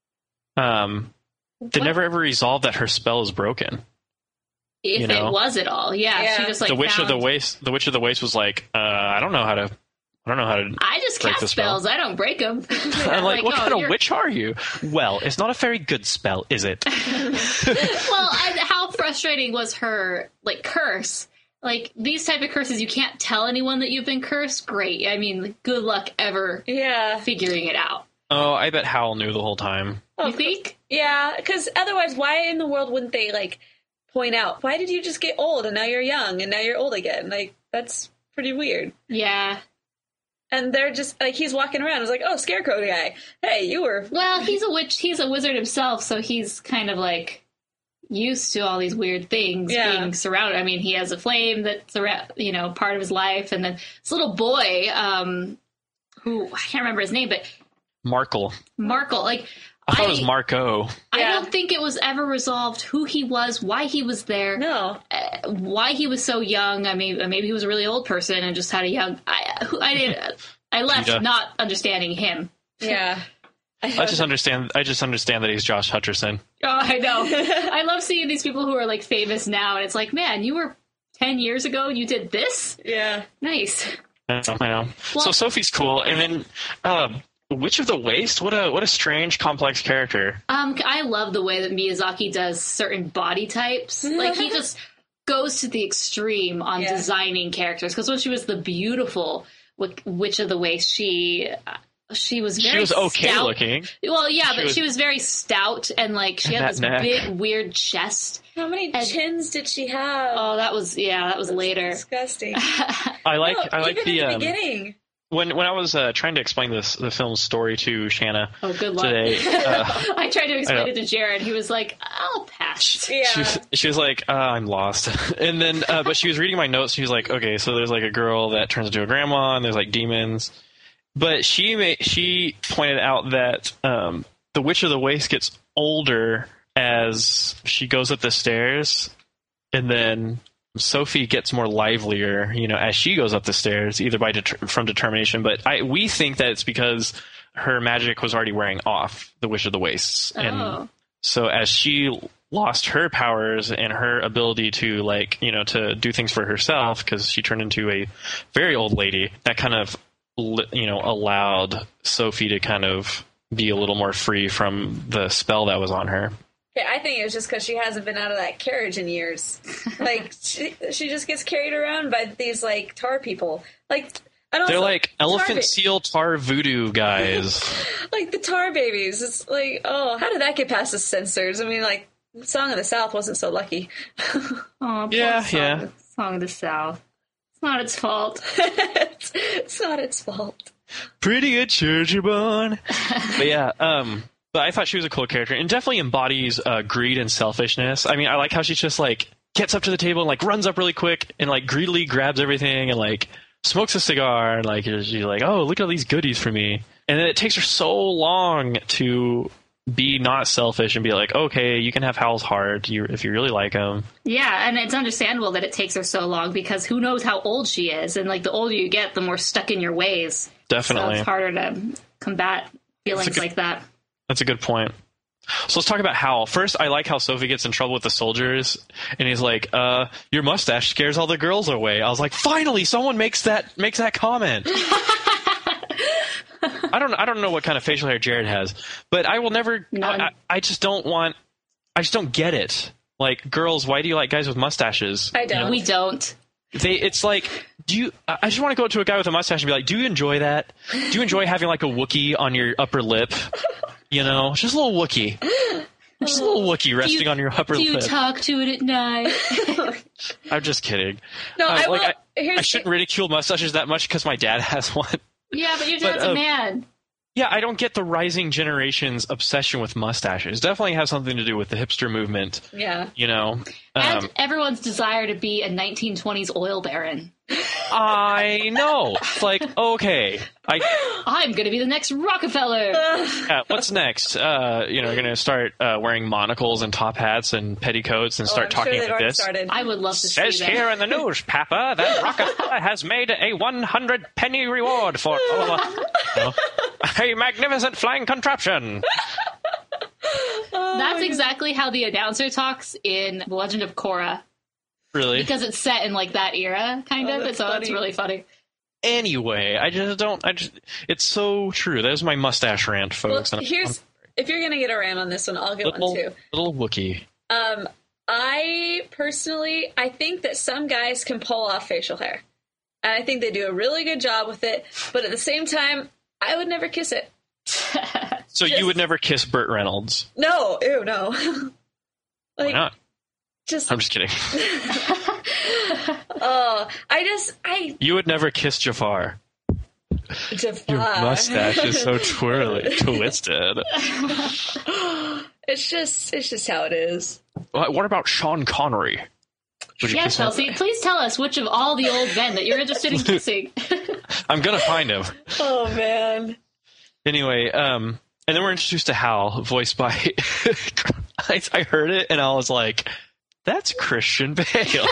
never ever resolved that her spell is broken. If it was at all, yeah. She just like the Witch of the Waste. The Witch of the Waste was like, I don't know how to. I just cast spells. I don't break them. I'm like, what kind of witch are you? Well, it's not a very good spell, is it? Well, how frustrating was her like curse? Like, these type of curses, you can't tell anyone that you've been cursed. Great. I mean, good luck ever figuring it out. Oh, I bet Howl knew the whole time. You think? Yeah, because otherwise, why in the world wouldn't they like point out, why did you just get old and now you're young and now you're old again? Like, that's pretty weird. Yeah. And they're just like, he's walking around. It's like, oh, Scarecrow guy. Hey, you were. Well, he's a witch. He's a wizard himself, so he's kind of like used to all these weird things being surrounded. I mean, he has a flame that's part of his life, and then this little boy, who I can't remember his name, but Markle. Like, I thought it was Marco. I don't think it was ever resolved who he was, why he was there. No. Why he was so young. I mean, maybe he was a really old person and just had a young. I left not understanding him. Yeah. I just understand that he's Josh Hutcherson. Oh, I know. I love seeing these people who are like famous now, and it's like, man, you were 10 years ago and you did this? Yeah. Nice. I know. Well, so Sophie's cool, and then Witch of the Waste? What a strange, complex character. I love the way that Miyazaki does certain body types. Like, he just goes to the extreme on designing characters. Because when she was the beautiful Witch of the Waste, she was very okay stout. Looking. Well, yeah, but she was very stout, and like she had this big, weird chest. How many chins did she have? Oh, that was later. Disgusting. I like the beginning. When I was trying to explain the film's story to Shanna good luck. today, I tried to explain it to Jared. He was like, "I'll pass." Yeah. She was like, "I'm lost," and then but she was reading my notes. She was like, "Okay, so there's like a girl that turns into a grandma, and there's like demons." But she pointed out that the Witch of the Waste gets older as she goes up the stairs, and then Sophie gets more livelier, as she goes up the stairs, either from determination. But we think that it's because her magic was already wearing off, the Witch of the Wastes, and so as she lost her powers and her ability to to do things for herself, because she turned into a very old lady, that kind of allowed Sophie to kind of be a little more free from the spell that was on her. Yeah, I think it was just because she hasn't been out of that carriage in years. Like, she just gets carried around by these, like, tar people. Like, They're like elephant seal tar voodoo guys. Like the tar babies. It's like, oh, how did that get past the censors? I mean, like, Song of the South wasn't so lucky. Oh, yeah. Song of the South. It's not its fault. It's not its fault. Pretty good church you're born. But yeah, but I thought she was a cool character and definitely embodies greed and selfishness. I mean, I like how she's just like gets up to the table and like runs up really quick and like greedily grabs everything and like smokes a cigar and like she's like, oh, look at all these goodies for me. And then it takes her so long to be not selfish and be like, okay, you can have Hal's heart if you really like him. Yeah, and it's understandable that it takes her so long because who knows how old she is, and like the older you get, the more stuck in your ways. Definitely. So it's harder to combat feelings like that. That's a good point. So let's talk about Hal. First, I like how Sophie gets in trouble with the soldiers, and he's like, your mustache scares all the girls away. I was like, finally, someone makes that comment. I don't know what kind of facial hair Jared has, but I will never. I just don't get it. Like, girls, why do you like guys with mustaches? I don't. We don't. It's like, I just want to go up to a guy with a mustache and be like, do you enjoy that? Do you enjoy having like a Wookiee on your upper lip? You know, just a little Wookiee. Just a little Wookiee resting on your upper lip. Do you talk to it at night? I'm just kidding. No, I shouldn't ridicule mustaches that much because my dad has one. Yeah, but your dad's a man. Yeah, I don't get the rising generation's obsession with mustaches. Definitely has something to do with the hipster movement. Yeah. You know? And everyone's desire to be a 1920s oil baron. I know. Like, okay. I'm going to be the next Rockefeller. Yeah, what's next? You're going to start wearing monocles and top hats and petticoats and start talking like this. I would love to see that. Says here in the news, Papa, that Rockefeller has made a 100 penny reward for a magnificent flying contraption. That's exactly how the announcer talks in The Legend of Korra. Really? Because it's set in like that era, kind of. So it's really funny. Anyway, it's so true. That is my mustache rant, folks. Well, if you're going to get a rant on this one, I'll get one too. Little Wookiee. I think that some guys can pull off facial hair. And I think they do a really good job with it. But at the same time, I would never kiss it. So you would never kiss Burt Reynolds? No. Ew, no. Why not? I'm just kidding. You would never kiss Jafar. Jafar. Your mustache is so twisted. It's just how it is. What about Sean Connery? Yeah, Chelsea, please tell us which of all the old men that you're interested in kissing. I'm gonna find him. Oh man. Anyway, and then we're introduced to Hal, voiced by. I heard it and I was like, "That's Christian Bale."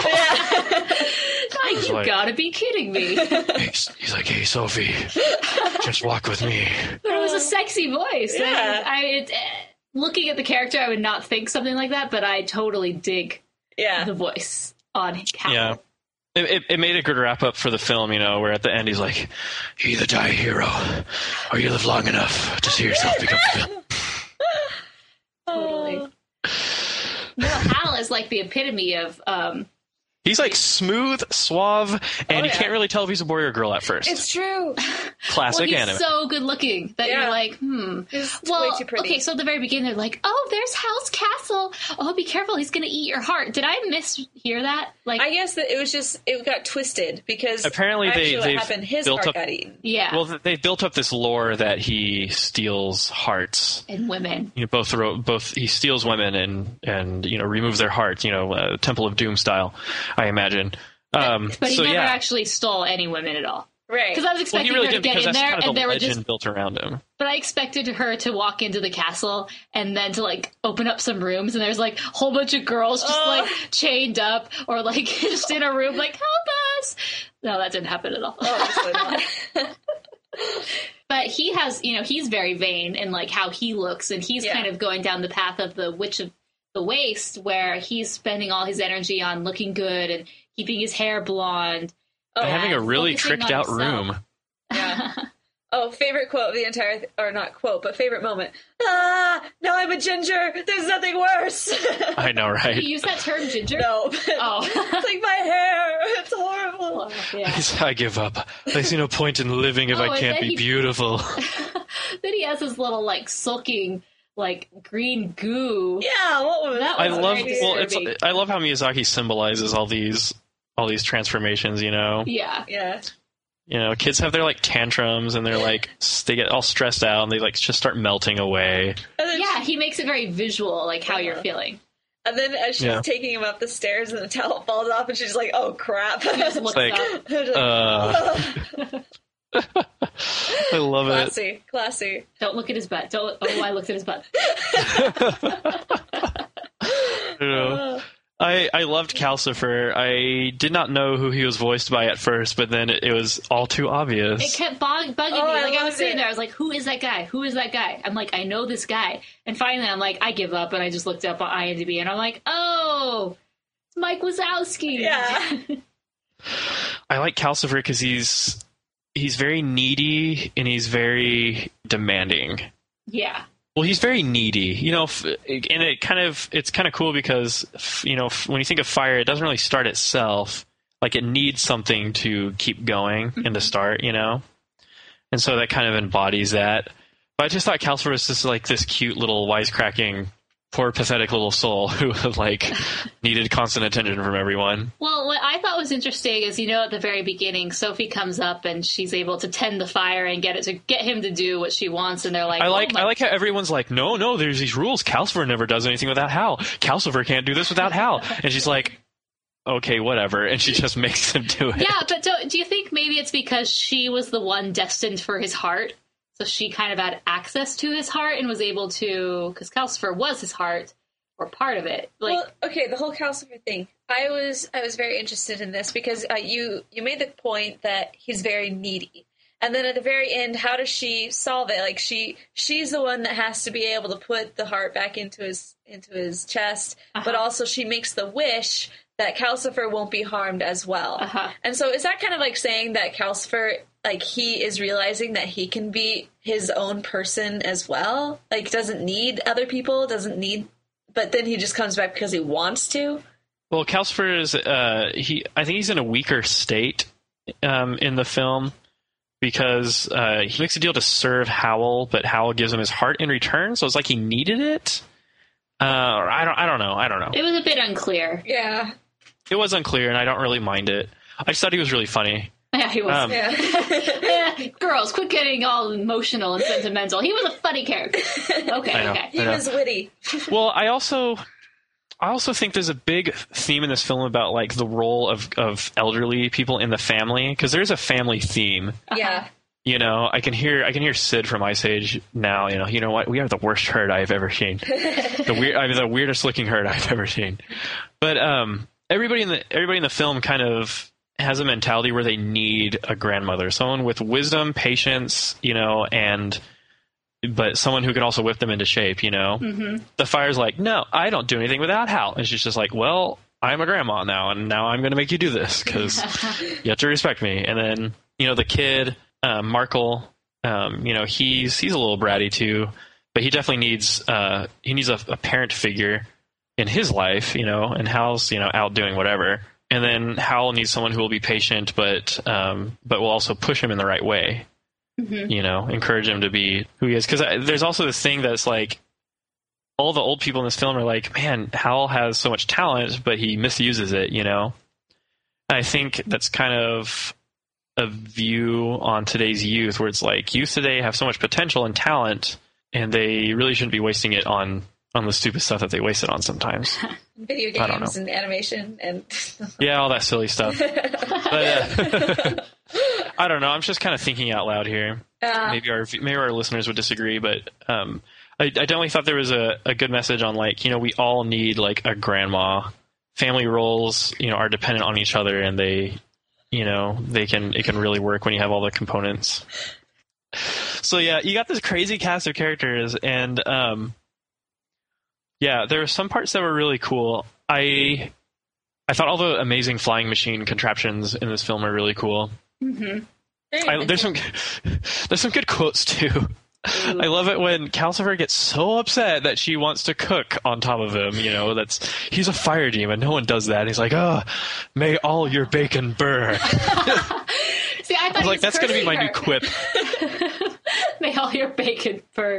You gotta be kidding me. He's like, "Hey, Sophie, just walk with me." But it was a sexy voice. Yeah. Looking at the character, I would not think something like that, but I totally dig the voice on Hal. Yeah. It made a good wrap up for the film, where at the end he's like, "You either die a hero, or you live long enough to see yourself become a villain." Totally. No, Hal is like the epitome of... He's like smooth, suave, and you can't really tell if he's a boy or a girl at first. It's true. Classic he's anime. So good looking that you're like, It's way too pretty. Okay, so at the very beginning, they're like, oh, there's Hal's castle. Oh, be careful, he's going to eat your heart. Did I mishear that? Like, I guess that it got twisted because apparently what happened, his heart got eaten. Yeah. Well, they built up this lore that he steals hearts and women. Both he steals women and removes their hearts. Temple of Doom style, I imagine. But he never actually stole any women at all. Right. Because I was expecting her to get in there, kind of and there were just built around him. But I expected her to walk into the castle and then to open up some rooms, and there's a whole bunch of girls just chained up or just in a room help us. No, that didn't happen at all. Oh, not. But he has, he's very vain in how he looks, and he's kind of going down the path of the Witch of the Waste, where he's spending all his energy on looking good and keeping his hair blonde. Having a really tricked out room. Yeah. Oh, favorite quote of the entire, or not quote, but favorite moment. Ah, now I'm a ginger. There's nothing worse. I know, right? Did you use that term, ginger? No. Oh. It's like my hair. It's horrible. Yeah. I give up. I see no point in living if I can't be beautiful. Then he has his little, like, sulking, like, green goo. Yeah, what was that? I love how Miyazaki symbolizes all these transformations, you know? Yeah. Yeah. You know, kids have their, like, tantrums, and they're, like, they get all stressed out, and they, like, just start melting away. Yeah, he makes it very visual, like, how you're feeling. And then as she's taking him up the stairs, and the towel falls off, and she's like, oh, crap. He just looks like, up. I love it. Classy. Don't look at his butt. I looked at his butt. I loved Calcifer. I did not know who he was voiced by at first, but then it was all too obvious. It kept bugging me. Like, I was sitting there, I was like, who is that guy? Who is that guy? I'm like, I know this guy. And finally, I'm like, I give up, and I just looked up on IMDb, and I'm like, oh, it's Mike Wazowski. Yeah. I like Calcifer because he's very needy, and he's very demanding. Yeah. Well, he's very needy, you know, and it's kind of cool because, you know, when you think of fire, it doesn't really start itself. Like, it needs something to keep going and to start, you know? And so that kind of embodies that. But I just thought Calcifer was just like this cute little wisecracking, poor pathetic little soul who like needed constant attention from everyone. Well, what I thought was interesting is, you know, at the very beginning, Sophie comes up and she's able to tend the fire and get him to do what she wants, and they're like, I like how everyone's like, no, there's these rules. Calcifer never does anything without Hal. Calcifer can't do this without Hal. And she's like, okay, whatever, and she just makes him do it. Yeah, but do you think maybe it's because she was the one destined for his heart? So she kind of had access to his heart and was able to, because Calcifer was his heart, or part of it. Like, well, okay, the whole Calcifer thing. I was very interested in this because you made the point that he's very needy, and then at the very end, how does she solve it? Like she's the one that has to be able to put the heart back into his chest, but also she makes the wish that Calcifer won't be harmed as well. And so is that kind of like saying that Calcifer, like, he is realizing that he can be his own person as well? Like, doesn't need other people, but then he just comes back because he wants to? Well, Calcifer is, I think he's in a weaker state in the film because he makes a deal to serve Howl, but Howl gives him his heart in return, so it's like he needed it? I don't know. It was a bit unclear. Yeah. It was unclear, and I don't really mind it. I just thought he was really funny. Yeah, he was. Yeah, girls, quit getting all emotional and sentimental. He was a funny character. Okay. He was witty. Well, I also think there's a big theme in this film about, like, the role of elderly people in the family, because there's a family theme. Yeah. You know, I can hear Sid from Ice Age now. You know what? We are the worst herd I've ever seen. The weirdest looking herd I've ever seen. But everybody in the film kind of has a mentality where they need a grandmother, someone with wisdom, patience, you know, but someone who can also whip them into shape, you know. Mm-hmm. The fire's like, no, I don't do anything without Hal, and she's just like, well, I'm a grandma now, and now I'm going to make you do this because you have to respect me. And then, you know, the kid, Markle, you know, he's a little bratty too, but he definitely needs a parent figure in his life, you know, and Hal's, you know, out doing whatever. And then Hal needs someone who will be patient, but will also push him in the right way. Mm-hmm. You know, encourage him to be who he is. Because there's also this thing that's like, all the old people in this film are like, man, Hal has so much talent, but he misuses it, you know? And I think that's kind of a view on today's youth, where it's like, youth today have so much potential and talent, and they really shouldn't be wasting it on the stupid stuff that they waste it on sometimes. Video games and animation and yeah, all that silly stuff. But I don't know. I'm just kind of thinking out loud here. Maybe our listeners would disagree, but I definitely thought there was a good message on, like, you know, we all need, like, a grandma. Family roles, you know, are dependent on each other, and they, you know, it can really work when you have all the components. So yeah, you got this crazy cast of characters, and yeah, there were some parts that were really cool. I thought all the amazing flying machine contraptions in this film are really cool. Mm-hmm. There's some good quotes too. I love it when Calcifer gets so upset that she wants to cook on top of him. You know, he's a fire demon. No one does that. And he's like, "Oh, may all your bacon burn." See, I was like, that's going to be my new quip. May all your bacon burn.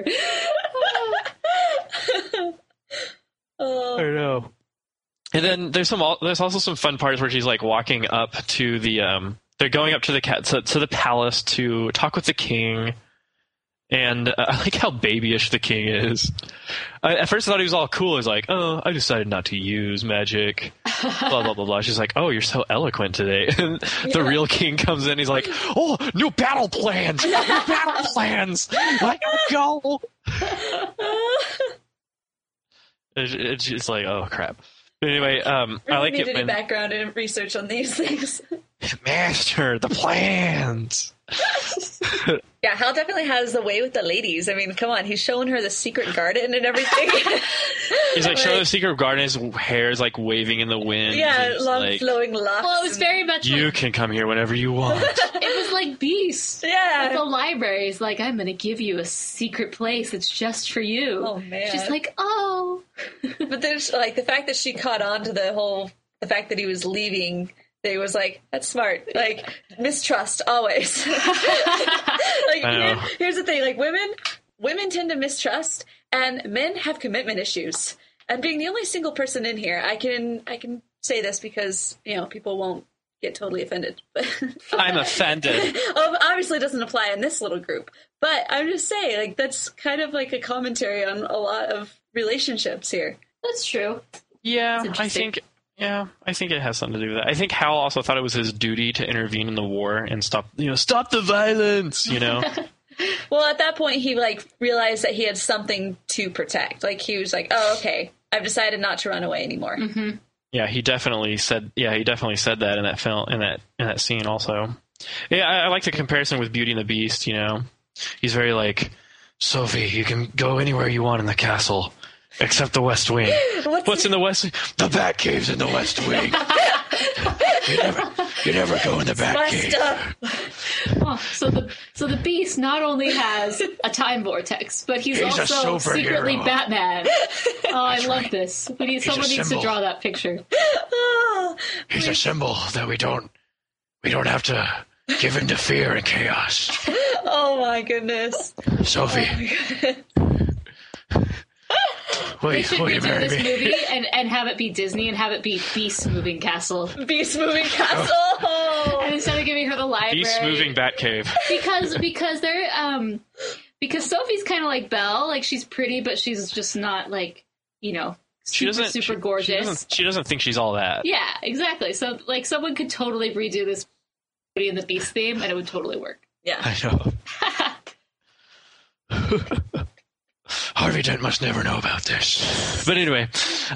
I know. And then there's also some fun parts where she's like walking up to the they're going up to the palace to talk with the king. And I like how babyish the king is. At first I thought he was all cool. He's like, "Oh, I decided not to use magic." Blah, blah, blah, blah. She's like, "Oh, you're so eloquent today." And the real king comes in. He's like, "Oh, new battle plans. New battle plans. Let go." It's just like, oh, crap. But anyway, I like it when... background and research on these things. Master, the plans. Yeah, Hal definitely has the way with the ladies. I mean, come on, he's showing her the secret garden and everything. He's like showing the secret garden. His hair is like waving in the wind. Yeah, long flowing locks. Well, it was very much you can come here whenever you want. It was like Beast. Yeah. At the library. He's like, "I'm going to give you a secret place. It's just for you." Oh, man. She's like, "Oh." But there's like the fact that she caught on to the fact that he was leaving. They was like, "That's smart." Like, mistrust always. Like, here's the thing: like women tend to mistrust, and men have commitment issues. And being the only single person in here, I can say this because people won't get totally offended. I'm offended. Obviously, it doesn't apply in this little group, but I'm just saying, like, that's kind of like a commentary on a lot of relationships here. That's true. Yeah, I think it has something to do with that. I think Hal also thought it was his duty to intervene in the war and stop the violence, Well, at that point, he realized that he had something to protect. Like, he was like, "Oh, okay, I've decided not to run away anymore." Mm-hmm. Yeah, he definitely said that in that film, in that scene also. Yeah, I like the comparison with Beauty and the Beast. He's very like, "Sophie, you can go anywhere you want in the castle. Except the West Wing." What's in the West Wing? The Batcave's in the West Wing. You never go in the Batcave. Oh, so the Beast not only has a time vortex, but he's also secretly Batman. Oh, I love this. Someone needs to draw that picture. He's a symbol that we don't have to give in to fear and chaos. Oh my goodness, Sophie. They should redo this movie and have it be Disney and have it be Beast Moving Castle. Beast Moving Castle! Oh. And instead of giving her the library... Beast Moving Batcave. Because they're... Because Sophie's kind of like Belle. Like, she's pretty, but she's just not, like, super gorgeous. She doesn't think she's all that. Yeah, exactly. So, like, someone could totally redo this Beauty and the Beast theme, and it would totally work. Yeah. I know. Harvey Dent must never know about this. But anyway,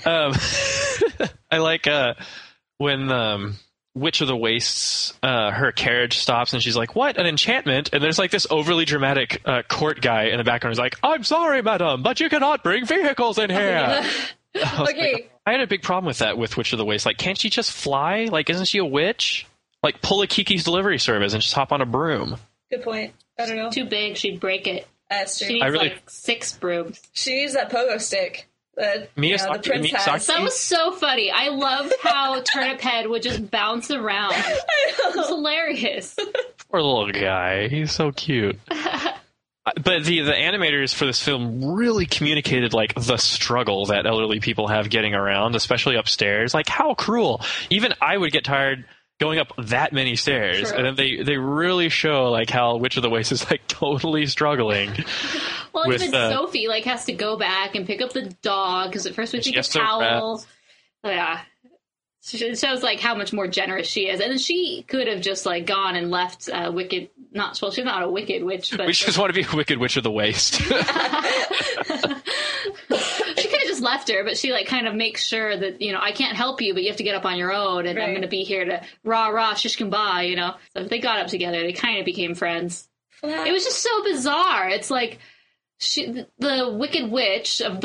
I like when Witch of the Wastes, her carriage stops and she's like, "What? An enchantment?" And there's like this overly dramatic court guy in the background who's like, "I'm sorry, madam, but you cannot bring vehicles in here." Okay. I had a big problem with that with Witch of the Wastes. Like, can't she just fly? Like, isn't she a witch? Like, pull a Kiki's Delivery Service and just hop on a broom. Good point. I don't know. Too big, she'd break it. That's true. She needs like 6 brooms. She needs that pogo stick. The prince has. That was so funny. I loved how Turnip Head would just bounce around. I know. It was hilarious. Poor little guy. He's so cute. But the animators for this film really communicated like the struggle that elderly people have getting around, especially upstairs. Like, how cruel. Even I would get tired going up that many stairs. True. And then they really show like how Witch of the Waste is like totally struggling. Well, with, even Sophie like has to go back and pick up the dog because at first we think a towel. Yeah. It shows like how much more generous she is, and then she could have just like gone and left Wicked. She's not a wicked witch, but we just want to be a Wicked Witch of the Waste. She could have just left her, but she like kind of makes sure that I can't help you, but you have to get up on your own, and right. I'm going to be here to rah shish kumbah, So if they got up together, they kind of became friends. It was just so bizarre. It's like the Wicked Witch of the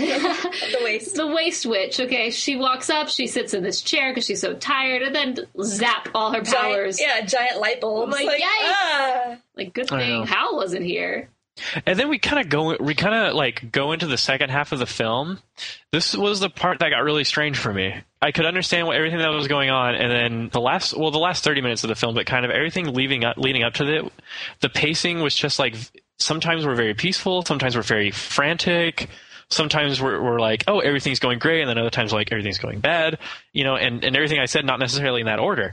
the waste. The Waste Witch. Okay, she walks up, she sits in this chair because she's so tired, and then zap, all her powers. Giant light bulbs. Like yikes! Like, good thing Hal wasn't here. And then we kind of go into the second half of the film. This was the part that got really strange for me. I could understand everything that was going on, and then the last 30 minutes of the film, but kind of everything leading up to the pacing was just like, sometimes we're very peaceful, sometimes we're very frantic, sometimes we're like, oh, everything's going great, and then other times like everything's going bad, and everything I said not necessarily in that order.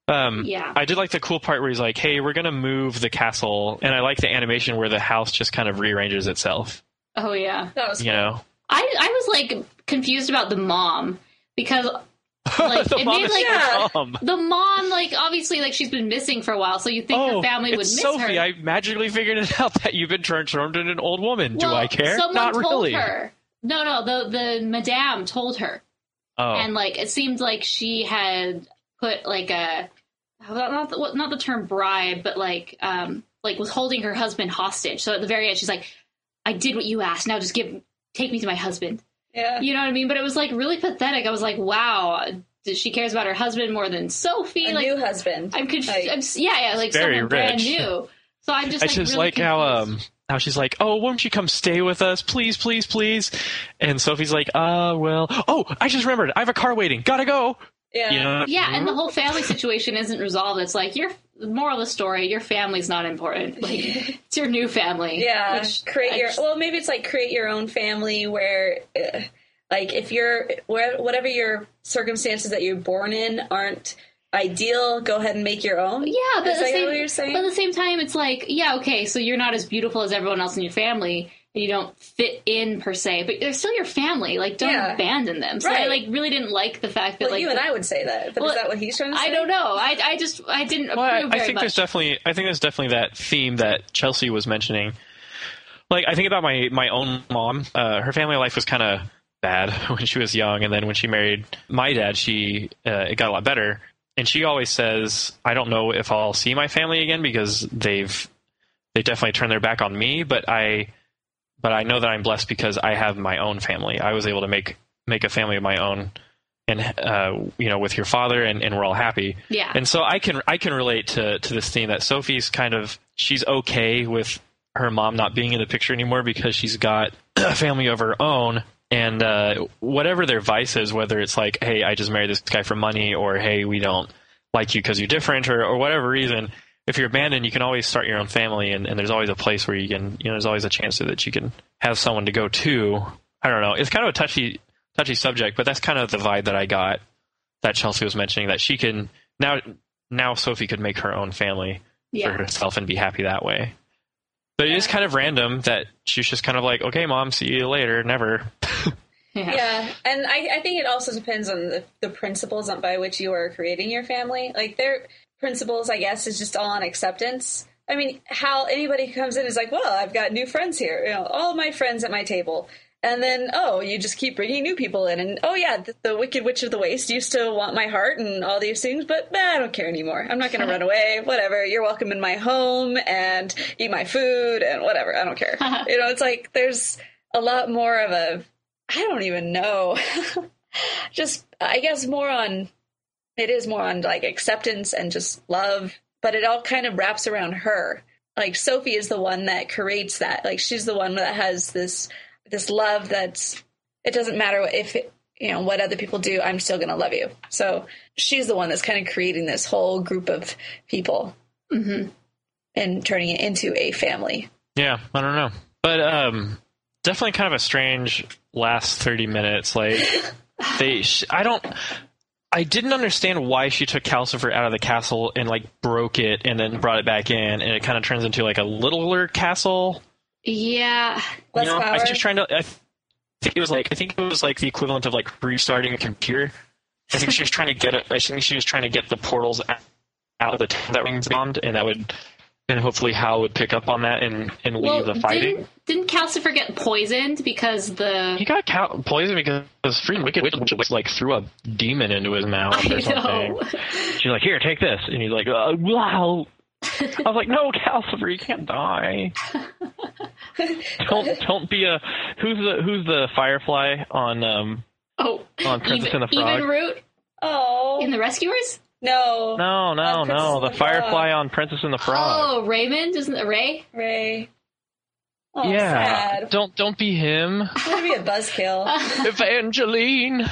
I did like the cool part where he's like, hey, we're going to move the castle, and I like the animation where the house just kind of rearranges itself. Oh, yeah. That was cool. I was like confused about the mom, because like the it mom made like dumb. The mom, like, obviously, like, she's been missing for a while, so you think her family would miss Sophie, her. I magically figured it out that you've been transformed into an old woman. Well, do I care? Someone Not told really. her. No, the madame told her. Oh. And like it seemed like she had put like a not the term bribe, but like was holding her husband hostage. So at the very end, she's like, "I did what you asked. Now just take me to my husband." Yeah, you know what I mean. But it was like really pathetic. I was like, "Wow, she cares about her husband more than Sophie." A new husband. I'm confused. Yeah, like very someone rich. brand new. So I'm just. I just really like confused. how she's like, oh, won't you come stay with us, please, please, please? And Sophie's like, well, oh, I just remembered, I have a car waiting, gotta go. Yeah, and the whole family situation isn't resolved. It's like, moral of the story, your family's not important. Like, it's your new family. Yeah, maybe it's like create your own family where, like, if whatever your circumstances that you're born in aren't ideal, go ahead and make your own. Yeah, but what you're saying? But at the same time, it's like, yeah, okay, so you're not as beautiful as everyone else in your family, and you don't fit in per se, but they're still your family. Like, don't abandon them. So I like really didn't like the fact that you and I would say that, but is that what he's trying to say? I don't know. I didn't approve very much. There's definitely that theme that Chelsea was mentioning. Like, I think about my own mom. Her family life was kind of bad when she was young, and then when she married my dad, it got a lot better. And she always says, I don't know if I'll see my family again because they definitely turned their back on me, but I know that I'm blessed because I have my own family. I was able to make a family of my own, and with your father, and we're all happy. Yeah. And so I can relate to this theme that Sophie's she's okay with her mom not being in the picture anymore because she's got a family of her own. And whatever their vice is, whether it's like, hey, I just married this guy for money, or hey, we don't like you because you're different, or whatever reason, if you're abandoned, you can always start your own family, and there's always a place where you can, there's always a chance that you can have someone to go to. I don't know. It's kind of a touchy subject, but that's kind of the vibe that I got that Chelsea was mentioning, that she can now Sophie could make her own family for herself and be happy that way. But it is kind of random that she's just kind of like, okay, Mom, see you later, never. Yeah, and I think it also depends on the principles by which you are creating your family. Like, their principles, I guess, is just all on acceptance. I mean, how anybody who comes in is like, well, I've got new friends here, all my friends at my table. And then, you just keep bringing new people in. And, the Wicked Witch of the Waste used to want my heart and all these things, but I don't care anymore. I'm not going to run away. Whatever. You're welcome in my home and eat my food and whatever. I don't care. It's like there's a lot more of I don't even know. Just, I guess it is more on like acceptance and just love, but it all kind of wraps around her. Like, Sophie is the one that creates that. Like, she's the one that has this love it doesn't matter what other people do, I'm still going to love you. So she's the one that's kind of creating this whole group of people and turning it into a family. Yeah, I don't know. But definitely kind of a strange last 30 minutes. Like, I didn't understand why she took Calcifer out of the castle and like broke it and then brought it back in, and it kind of turns into like a littler castle. Yeah, less power. I was just trying to. I think it was like the equivalent of like restarting a computer. I think she was trying to get it. I think she was trying to get the portals out of the town that rings bombed, and that would, and hopefully Hal would pick up on that and leave the fighting. Didn't Calcifer get poisoned because he got poisoned because freaking Wicked Witch like threw a demon into his mouth or something. She's like, "Here, take this," and he's like, "Wow." I was like, no, Calcifer, you can't die. Don't be a who's the Firefly on Princess and the Frog? Even Root? Oh. In The Rescuers? No. No. The Firefly on Princess and the Frog. Oh, Raymond? Isn't it Ray? Ray. Oh, yeah. sad. Don't be him. I want to be a buzzkill. Evangeline.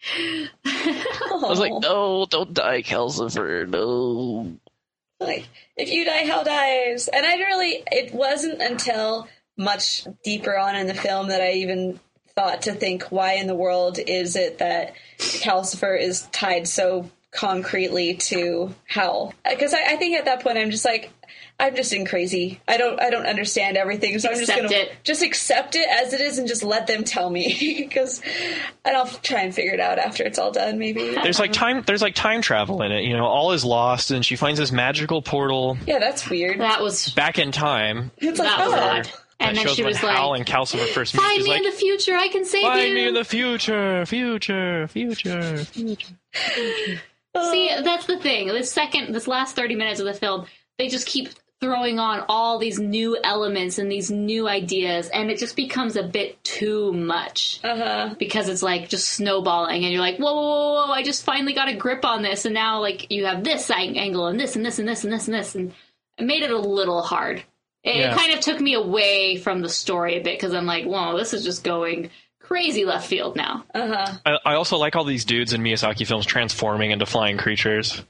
I was like, no, don't die, Calcifer. No. Like, if you die, Hal dies. And it wasn't until much deeper on in the film that I even thought to think, why in the world is it that Calcifer is tied so concretely to Hal? Because I think at that point I'm just like, I'm just in crazy. I don't understand everything, so I'm just gonna just accept it as it is and just let them tell me, because I'll try and figure it out after it's all done. Maybe there's like time travel in it. You know, all is lost, and she finds this magical portal. Yeah, that's weird. That was back in time. It's like, that was odd. And then she was Hal and Calcifer first meet. Find me in the future, I can save you. Find me in the future. See, that's the thing. This last 30 minutes of the film, they just keep throwing on all these new elements and these new ideas, and it just becomes a bit too much. Because it's like just snowballing, and you're like, whoa, I just finally got a grip on this, and now like you have this angle and this and this and this and this and this, and it made it a little hard. It kind of took me away from the story a bit, because I'm like, whoa, this is just going crazy left field now. I also like all these dudes in Miyazaki films transforming into flying creatures.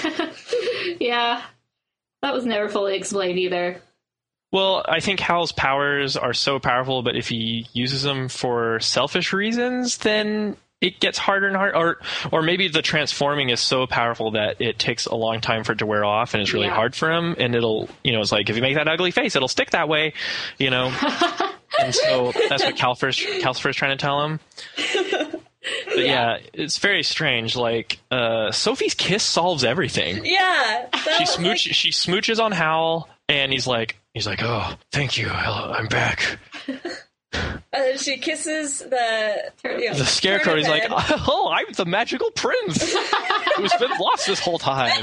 Yeah. That was never fully explained either. Well, I think Hal's powers are so powerful, but if he uses them for selfish reasons, then it gets harder and harder. Or maybe the transforming is so powerful that it takes a long time for it to wear off, and it's really hard for him. And it'll, it's like, if you make that ugly face, it'll stick that way, And so that's what Calcifer's trying to tell him. But yeah, it's very strange. Like, Sophie's kiss solves everything. Yeah. She smooches on Hal, and he's like, oh, thank you, I'm back. She kisses the Scarecrow. He's like, oh, I'm the magical prince who's been lost this whole time.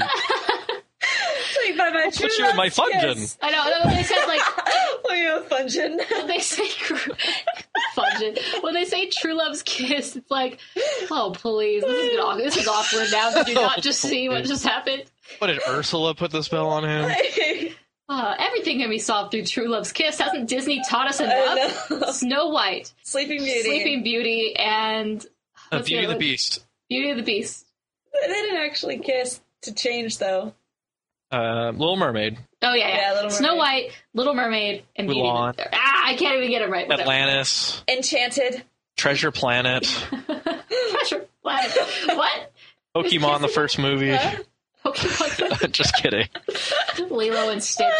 By my I'll put you in my Fungin. I know. They said like, "Oh, you're a Fungin." When they say Fungin, when they say True Love's kiss, it's like, oh please, this is awkward now. Did you not just see what just happened? What, did Ursula put the spell on him? Everything can be solved through True Love's kiss. Hasn't Disney taught us enough? Snow White, Sleeping Beauty, and Beauty and the Beast. Beauty and the Beast. They didn't actually kiss to change, though. Little Mermaid. Oh yeah. Little Mermaid. Snow White, Little Mermaid, and Mulan. Beauty. I can't even get it right. Atlantis. Enchanted. Treasure Planet. Treasure Planet. What? Pokemon, the first movie. Pokemon. Just kidding. Lilo and Stitch.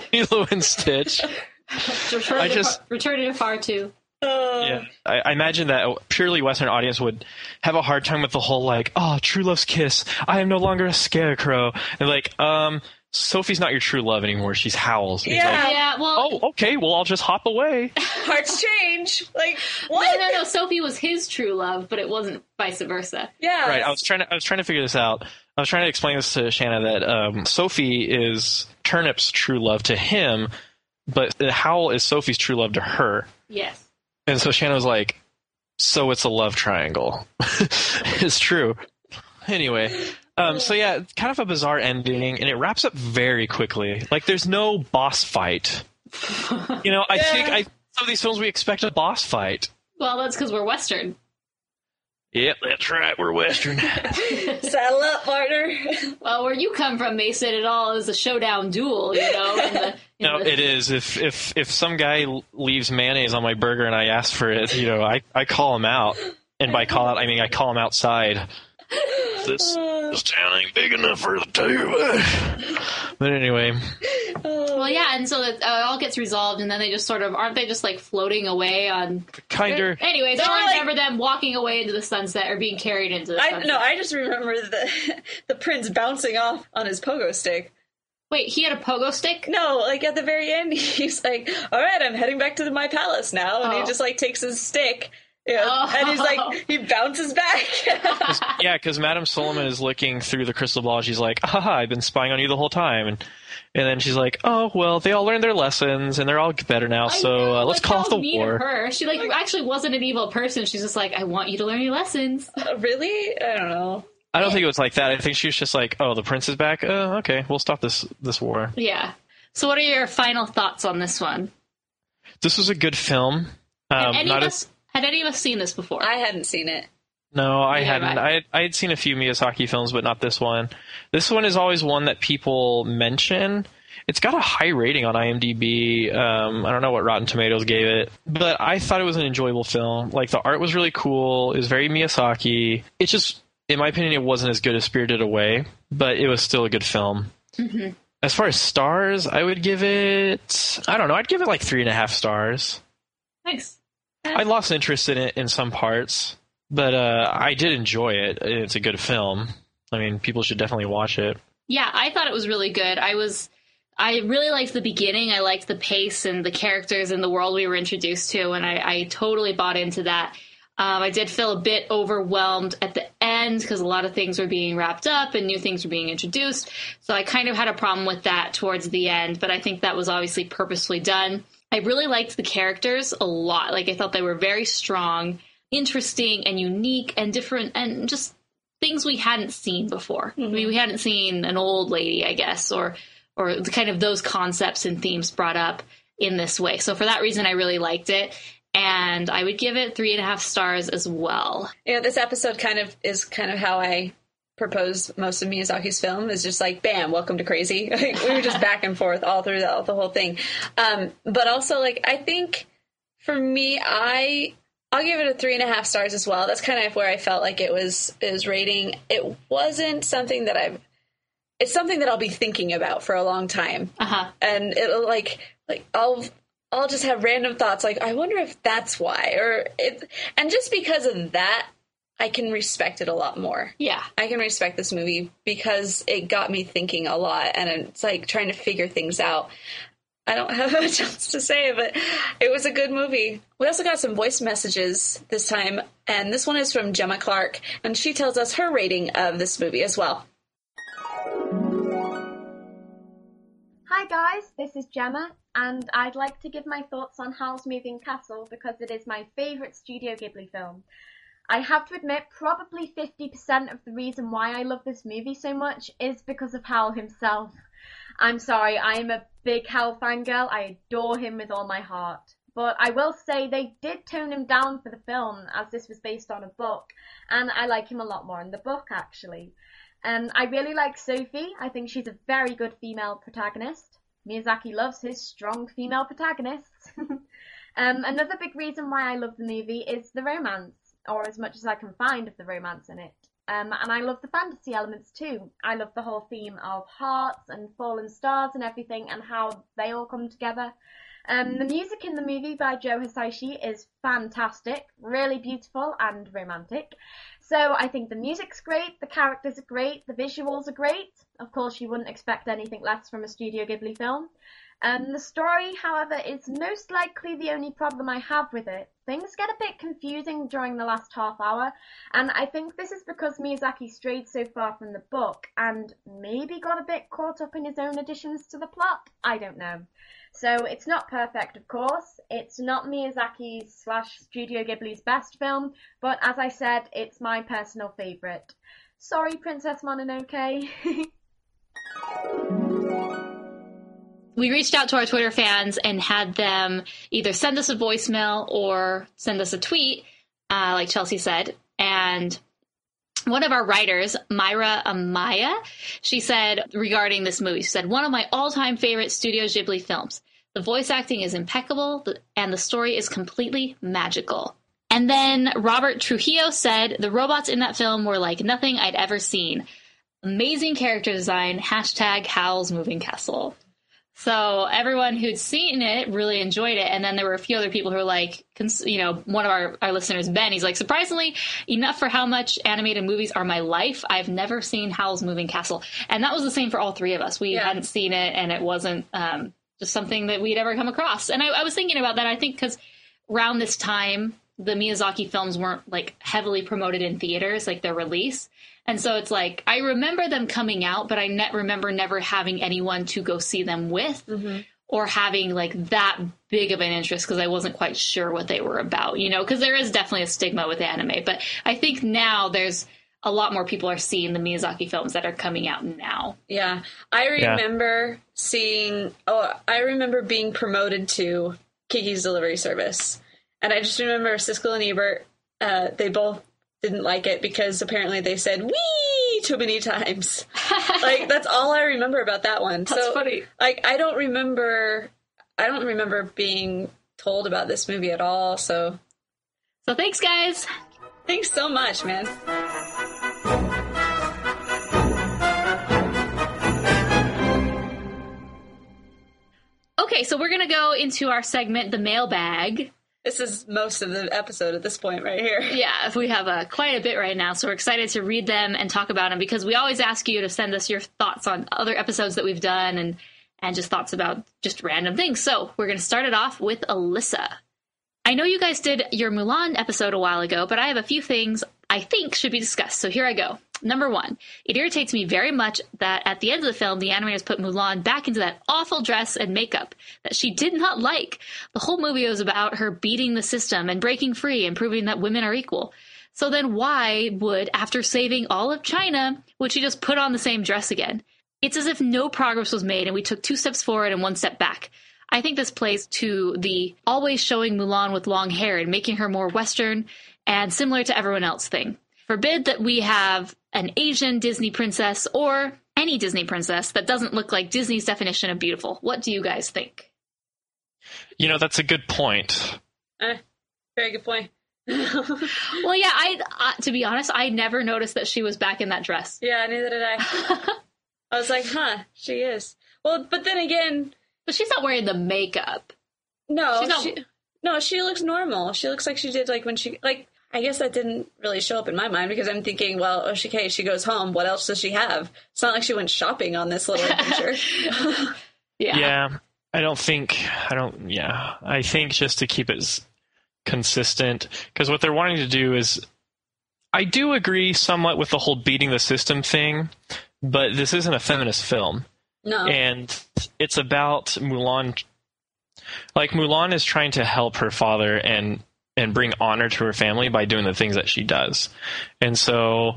Return to Jafar 2. Yeah, I imagine that a purely Western audience would have a hard time with the whole like, oh, True Love's kiss. I am no longer a Scarecrow. And like, Sophie's not your true love anymore. She's Howl's. Well. Oh, okay. Well, I'll just hop away. Hearts change. Like what? No. Sophie was his true love, but it wasn't vice versa. Yeah. Right. I was trying to figure this out. I was trying to explain this to Shanna that Sophie is Turnip's true love to him, but Howl is Sophie's true love to her. Yes. And so Shanna was like, so it's a love triangle. It's true. Anyway, so yeah, kind of a bizarre ending, and it wraps up very quickly. Like, there's no boss fight. I think some of these films we expect a boss fight. Well, that's because we're Western. Yep, that's right. We're Western. Saddle up, partner. Well, where you come from, Mason, it all is a showdown duel, it is. If some guy leaves mayonnaise on my burger and I ask for it, I call him out. And by call out, I mean I call him outside. This town ain't big enough for the two. But anyway. Well, yeah, and so that all gets resolved, and then they just aren't they just like floating away on? Kinder. Anyways, I remember them walking away into the sunset or being carried into the sunset. I just remember the prince bouncing off on his pogo stick. Wait, he had a pogo stick? No, like at the very end, he's like, "All right, I'm heading back to my palace now," and he just like takes his stick Yeah, and he's like, he bounces back. Yeah, because Madame Solomon is looking through the crystal ball. She's like, haha, I've been spying on you the whole time. And then she's like, oh, well, they all learned their lessons, and they're all better now, so let's call off the war. Her. She actually wasn't an evil person. She's just like, I want you to learn your lessons. Really? I don't know. I don't think it was like that. I think she was just like, oh, the prince is back? Okay, we'll stop this war. Yeah. So what are your final thoughts on this one? This was a good film. Had any of us seen this before? I hadn't seen it. No, I hadn't. I had seen a few Miyazaki films, but not this one. This one is always one that people mention. It's got a high rating on IMDb. I don't know what Rotten Tomatoes gave it, but I thought it was an enjoyable film. Like, the art was really cool. It was very Miyazaki. It just, in my opinion, it wasn't as good as Spirited Away, but it was still a good film. Mm-hmm. As far as stars, I would give it, I don't know, I'd give it like 3.5 stars. Thanks. I lost interest in it in some parts, but I did enjoy it. It's a good film. I mean, people should definitely watch it. Yeah, I thought it was really good. I really liked the beginning. I liked the pace and the characters and the world we were introduced to, and I totally bought into that. I did feel a bit overwhelmed at the end because a lot of things were being wrapped up and new things were being introduced. So I kind of had a problem with that towards the end, but I think that was obviously purposefully done. I really liked the characters a lot. Like, I thought they were very strong, interesting, and unique and different, and just things we hadn't seen before. Mm-hmm. I mean, we hadn't seen an old lady, I guess, or kind of those concepts and themes brought up in this way. So for that reason, I really liked it. And I would give it 3.5 stars as well. You know, this episode is kind of how I propose most of Miyazaki's film, is just like, bam, welcome to crazy. Like, we were just back and forth all through the whole thing. But also, like, I think for me, I'll give it a 3.5 stars as well. That's kind of where I felt like it was rating. It wasn't something that it's something that I'll be thinking about for a long time. Uh-huh. And it'll like I'll just have random thoughts like, I wonder if that's why, and just because of that, I can respect it a lot more. Yeah. I can respect this movie because it got me thinking a lot, and it's like trying to figure things out. I don't have much else to say, but it was a good movie. We also got some voice messages this time, and this one is from Gemma Clark, and she tells us her rating of this movie as well. Hi guys, this is Gemma, and I'd like to give my thoughts on Howl's Moving Castle because it is my favourite Studio Ghibli film. I have to admit, probably 50% of the reason why I love this movie so much is because of Howl himself. I'm sorry, I am a big Howl fangirl. I adore him with all my heart. But I will say they did tone him down for the film, as this was based on a book, and I like him a lot more in the book, actually. I really like Sophie. I think she's a very good female protagonist. Miyazaki loves his strong female protagonists. Another big reason why I love the movie is the romance, or as much as I can find of the romance in it. And I love the fantasy elements too. I love the whole theme of hearts and fallen stars and everything, and how they all come together. The music in the movie by Joe Hisaishi is fantastic, really beautiful and romantic. So I think the music's great, the characters are great, the visuals are great. Of course, you wouldn't expect anything less from a Studio Ghibli film. The story, however, is most likely the only problem I have with it. Things get a bit confusing during the last half hour, and I think this is because Miyazaki strayed so far from the book and maybe got a bit caught up in his own additions to the plot. I don't know. So it's not perfect, of course. It's not Miyazaki's / Studio Ghibli's best film, but as I said, it's my personal favourite. Sorry, Princess Mononoke. We reached out to our Twitter fans and had them either send us a voicemail or send us a tweet, like Chelsea said. And one of our writers, Myra Amaya, she said regarding this movie, she said, one of my all-time favorite Studio Ghibli films. The voice acting is impeccable, and the story is completely magical. And then Robert Trujillo said, the robots in that film were like nothing I'd ever seen. Amazing character design, #Howl's Moving Castle. So everyone who'd seen it really enjoyed it. And then there were a few other people who were like, one of our listeners, Ben, he's like, surprisingly enough for how much animated movies are my life, I've never seen Howl's Moving Castle. And that was the same for all three of us. We hadn't seen it, and it wasn't just something that we'd ever come across. And I was thinking about that, I think, because around this time, the Miyazaki films weren't like heavily promoted in theaters, like their release. And so it's like, I remember them coming out, but I remember never having anyone to go see them with or having like that big of an interest because I wasn't quite sure what they were about, you know, because there is definitely a stigma with anime. But I think now there's a lot more people are seeing the Miyazaki films that are coming out now. Yeah. I remember I remember being promoted to Kiki's Delivery Service. And I just remember Siskel and Ebert, they both didn't like it because apparently they said "wee" too many times. Like, that's all I remember about that one. That's funny. Like, I don't remember being told about this movie at all. So thanks, guys. Thanks so much, man. Okay, so we're going to go into our segment, the mailbag. This is most of the episode at this point right here. Yeah, we have quite a bit right now, so we're excited to read them and talk about them because we always ask you to send us your thoughts on other episodes that we've done and just thoughts about just random things. So we're going to start it off with Alyssa. I know you guys did your Mulan episode a while ago, but I have a few things I think should be discussed. So here I go. Number one, it irritates me very much that at the end of the film, the animators put Mulan back into that awful dress and makeup that she did not like. The whole movie was about her beating the system and breaking free and proving that women are equal. So then why would, after saving all of China, would she just put on the same dress again? It's as if no progress was made and we took 2 steps forward and 1 step back. I think this plays to the always showing Mulan with long hair and making her more Western and similar to everyone else thing. Forbid that we have an Asian Disney princess or any Disney princess that doesn't look like Disney's definition of beautiful. What do you guys think? You know, that's a good point. Very good point. Well, yeah, to be honest, I never noticed that she was back in that dress. Yeah, neither did I. I was like, she is. Well, but then again... But she's not wearing the makeup. No, she looks normal. She looks like she did, like, when she... Like, I guess that didn't really show up in my mind because I'm thinking, well, she goes home. What else does she have? It's not like she went shopping on this little adventure. Yeah. I think just to keep it consistent, because what they're wanting to do is, I do agree somewhat with the whole beating the system thing, but this isn't a feminist film. No. And it's about Mulan. Like, Mulan is trying to help her father and bring honor to her family by doing the things that she does. And so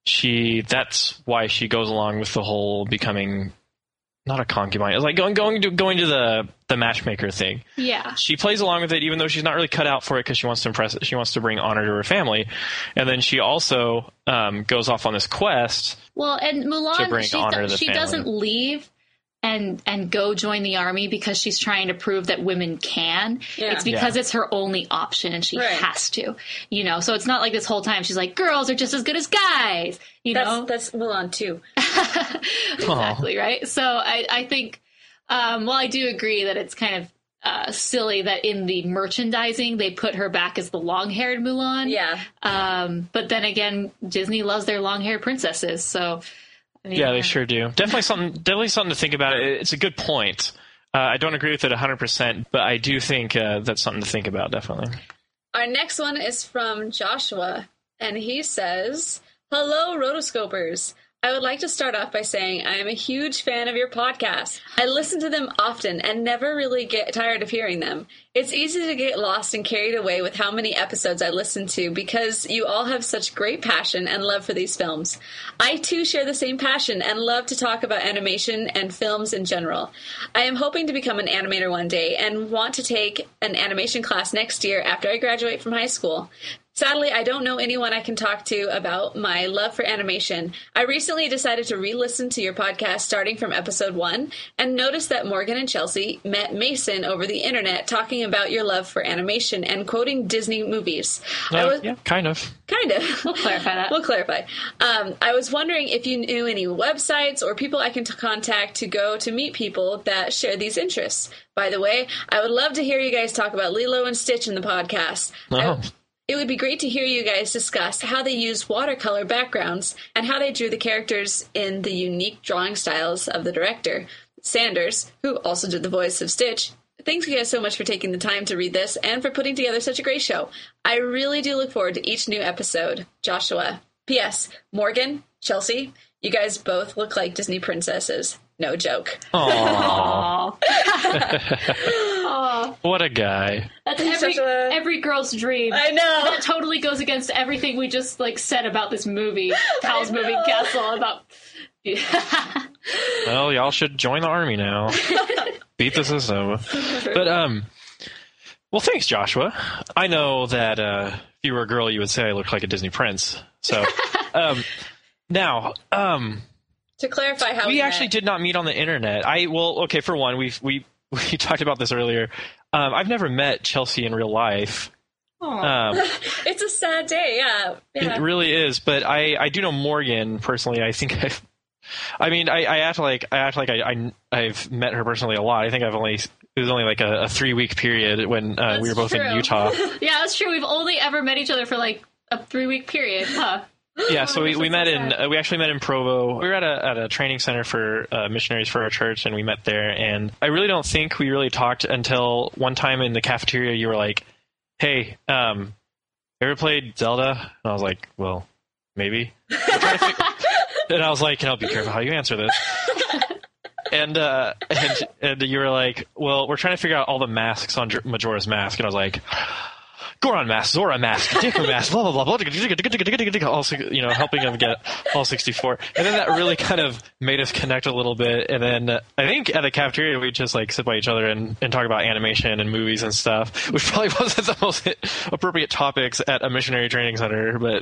that's why she goes along with the whole becoming not a concubine. It's like going to the matchmaker thing. Yeah. She plays along with it even though she's not really cut out for it because she wants to impress it. She wants to bring honor to her family. And then she also goes off on this quest. Well, and Mulan, to bring honor to the she family. doesn't leave and go join the army because she's trying to prove that women can. Yeah. It's because it's her only option and she has to, you know. So it's not like this whole time she's like, girls are just as good as guys, you know. That's Mulan too. Exactly. Right. So I think, well, I do agree that it's kind of silly that in the merchandising they put her back as the long-haired Mulan. Yeah. But then again, Disney loves their long-haired princesses, so. Yeah, they sure do. Definitely something to think about. It's a good point. I don't agree with it 100%, but I do think that's something to think about, definitely. Our next one is from Joshua, and he says, "Hello, Rotoscopers. I would like to start off by saying I am a huge fan of your podcast. I listen to them often and never really get tired of hearing them. It's easy to get lost and carried away with how many episodes I listen to because you all have such great passion and love for these films. I too share the same passion and love to talk about animation and films in general. I am hoping to become an animator one day and want to take an animation class next year after I graduate from high school. Sadly, I don't know anyone I can talk to about my love for animation. I recently decided to re-listen to your podcast starting from episode 1 and noticed that Morgan and Chelsea met Mason over the internet talking about your love for animation and quoting Disney movies. Yeah, kind of. Kind of. We'll clarify that. We'll clarify. I was wondering if you knew any websites or people I can contact to go to meet people that share these interests. By the way, I would love to hear you guys talk about Lilo and Stitch in the podcast. It would be great to hear you guys discuss how they use watercolor backgrounds and how they drew the characters in the unique drawing styles of the director. Sanders, who also did the voice of Stitch, thanks you guys so much for taking the time to read this and for putting together such a great show. I really do look forward to each new episode. Joshua. P.S. Morgan, Chelsea, you guys both look like Disney princesses. No joke. Aww. What a guy. That's every girl's dream. I know. That totally goes against everything we just said about this movie. Howl's Moving Castle. About. Well, y'all should join the army now. Beat the system. But well, thanks, Joshua. I know that if you were a girl, you would say I look like a Disney prince. So now. To clarify how we actually did not meet on the internet. Okay, for one, we talked about this earlier. I've never met Chelsea in real life. It's a sad day, yeah. It really is, but I do know Morgan personally. I think I act like I've met her personally a lot. I think it was only like a 3-week period when we were both in Utah. Yeah, that's true. We've only ever met each other for like a 3-week period, huh? Yeah, so we actually met in Provo. We were at a training center for missionaries for our church, and we met there. And I really don't think we really talked until one time in the cafeteria. You were like, "Hey, ever played Zelda?" And I was like, "Well, maybe." And I was like, "Be careful how you answer this." And you were like, "Well, we're trying to figure out all the masks on Majora's Mask," and I was like, Goron mask, Zora mask, Deku mask, blah, blah, blah, blah, also, helping them get all 64. And then that really kind of made us connect a little bit. And then I think at the cafeteria, we just sit by each other and talk about animation and movies and stuff, which probably wasn't the most appropriate topics at a missionary training center, but...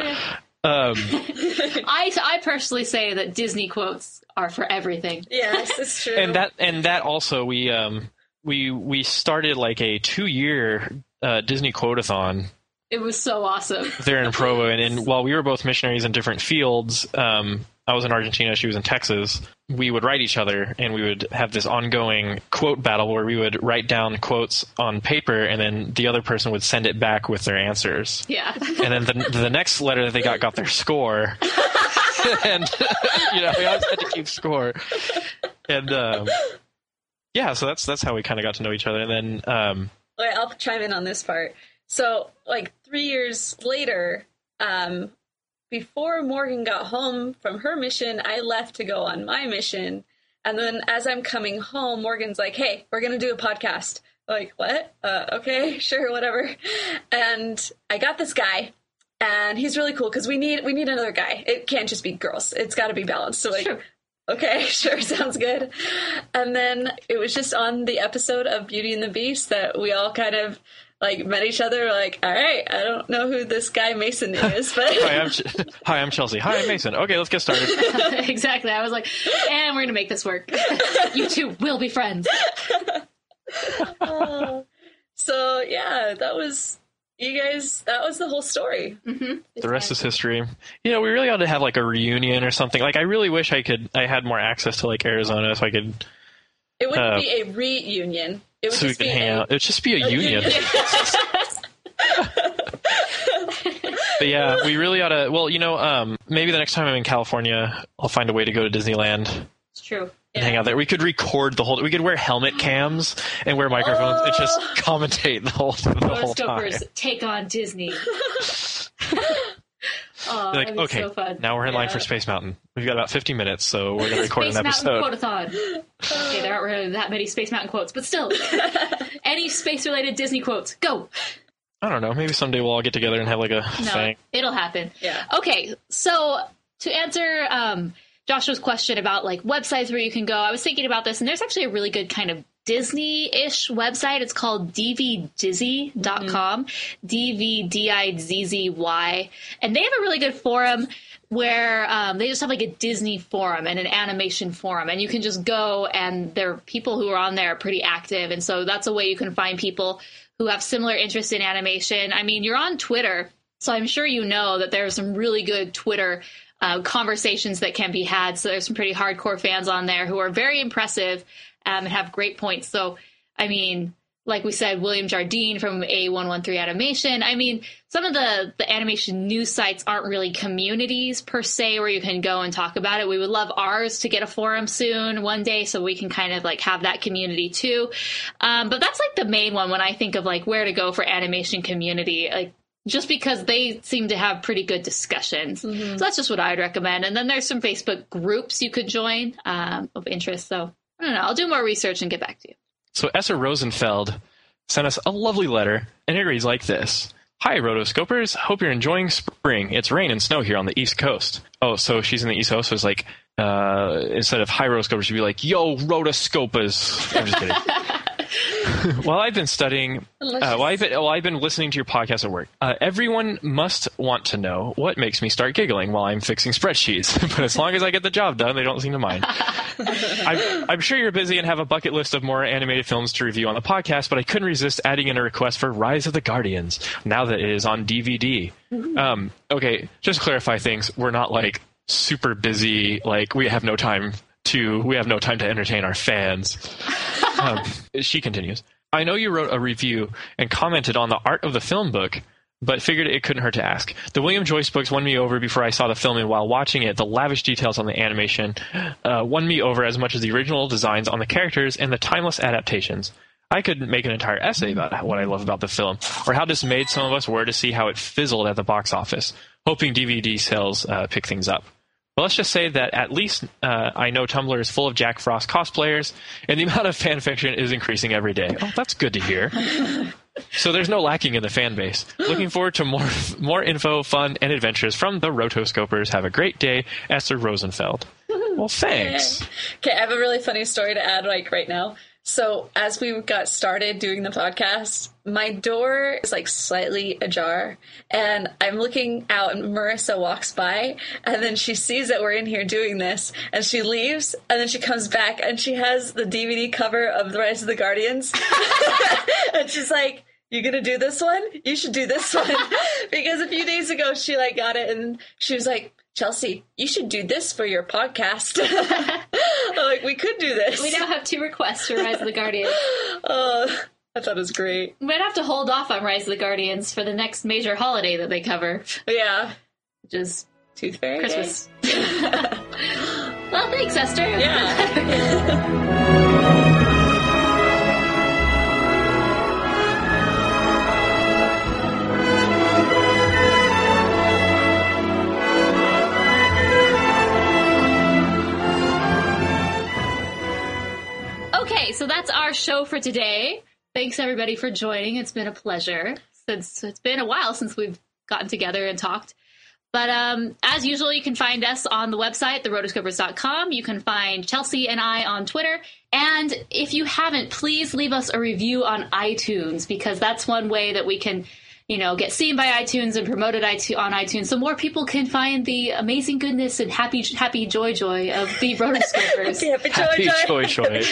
I personally say that Disney quotes are for everything. Yes, it's true. And that also, we started like a 2-year Disney quotathon. It was so awesome. There in Provo, and while we were both missionaries in different fields, I was in Argentina, she was in Texas, we would write each other, and we would have this ongoing quote battle where we would write down quotes on paper, and then the other person would send it back with their answers. Yeah. And then the next letter that they got their score. And, we always had to keep score. And, yeah, so that's how we kind of got to know each other. And then... I'll chime in on this part. So, 3 years later, before Morgan got home from her mission, I left to go on my mission. And then as I'm coming home, Morgan's like, "Hey, we're going to do a podcast." I'm like, what? Okay, sure, whatever. And I got this guy, and he's really cool because we need another guy. It can't just be girls. It's got to be balanced. So, sure. Okay, sure, sounds good. And then it was just on the episode of Beauty and the Beast that we all kind of met each other. Like, all right, I don't know who this guy Mason is, but Hi, I'm Chelsea. Hi, I'm Mason. Okay, let's get started. Exactly. I was like, and we're gonna make this work. You two will be friends. So yeah, that was. You guys, that was the whole story. Mm-hmm. The rest is history. We really ought to have a reunion or something. I really wish I had more access to Arizona so I could. It wouldn't be a reunion. It would so just we could be hang out. It would just be a union. But yeah, we really ought to. Well, maybe the next time I'm in California, I'll find a way to go to Disneyland. It's true. And hang out there. We could record the whole. We could wear helmet cams and wear microphones and just commentate the whole time. Take on Disney. Okay, so fun. Now we're in line for Space Mountain. We've got about 50 minutes, so we're going to record an episode. Space Mountain Quotathon. Okay, there aren't really that many Space Mountain quotes, but still, any space-related Disney quotes, go. I don't know. Maybe someday we'll all get together and have a thing. It'll happen. Yeah. Okay, so to answer Joshua's question about websites where you can go, I was thinking about this, and there's actually a really good kind of Disney-ish website. It's called dvdizzy.com, DVDIZZY, and they have a really good forum where they just have a Disney forum and an animation forum, and you can just go, and there are people who are on there pretty active, and so that's a way you can find people who have similar interests in animation. I mean, you're on Twitter, so I'm sure you know that there's some really good Twitter conversations that can be had. So there's some pretty hardcore fans on there who are very impressive and have great points. So, I mean, like we said, William Jardine from A113 Animation. I mean, some of the animation news sites aren't really communities per se where you can go and talk about it. We would love ours to get a forum soon one day so we can kind of like have that community too. But that's like the main one when I think of like where to go for animation community, like just because they seem to have pretty good discussions. So that's just what I'd recommend. And then there's some Facebook groups you could join of interest. So I don't know. I'll do more research and get back to you. So Esther Rosenfeld sent us a lovely letter, and it reads like this. Hi, Rotoscopers. Hope you're enjoying spring. It's rain and snow here on the East Coast. Oh, so she's in the East Coast, so it's like, instead of hi, Rotoscopers, she'd be like, yo, Rotoscopers. I'm just kidding. While I've been studying, I've been listening to your podcast at work, everyone must want to know what makes me start giggling while I'm fixing spreadsheets. But as long as I get the job done, they don't seem to mind. I'm sure you're busy and have a bucket list of more animated films to review on the podcast, but I couldn't resist adding in a request for Rise of the Guardians, now that it is on DVD. Okay, just to clarify things, we're not like super busy, like we have no time to entertain our fans. She continues, I know you wrote a review and commented on the art of the film book, but figured it couldn't hurt to ask. The William Joyce books won me over before I saw the film, and while watching it, the lavish details on the animation won me over as much as the original designs on the characters and the timeless adaptations. I could make an entire essay about what I love about the film, or how dismayed some of us were to see how it fizzled at the box office, hoping DVD sales pick things up. But let's just say that at least I know Tumblr is full of Jack Frost cosplayers, and the amount of fan fiction is increasing every day. Oh, that's good to hear. So there's no lacking in the fan base. Looking forward to more info, fun, and adventures from the Rotoscopers. Have a great day, Esther Rosenfeld. Well, thanks. Okay, I have a really funny story to add like right now. So as we got started doing the podcast, my door is like slightly ajar, and I'm looking out and Marissa walks by, and then she sees that we're in here doing this, and she leaves, and then she comes back and she has the DVD cover of The Rise of the Guardians. And she's like, you gonna do this one? You should do this one. Because a few days ago she like got it and she was like, Chelsea, you should do this for your podcast. I'm like, we could do this. We now have 2 requests for Rise of the Guardians. I thought it was great. We might have to hold off on Rise of the Guardians for the next major holiday that they cover. Yeah. Which is Tooth Fairy Christmas. Well, thanks, Esther. Yeah. Okay, so that's our show for today. Thanks, everybody, for joining. It's been a pleasure. It's been a while since we've gotten together and talked. But as usual, you can find us on the website, therotoscopers.com. You can find Chelsea and I on Twitter. And if you haven't, please leave us a review on iTunes, because that's one way that we can, get seen by iTunes and promoted on iTunes, so more people can find the amazing goodness and happy joy of the Rotoscopers. Happy joy.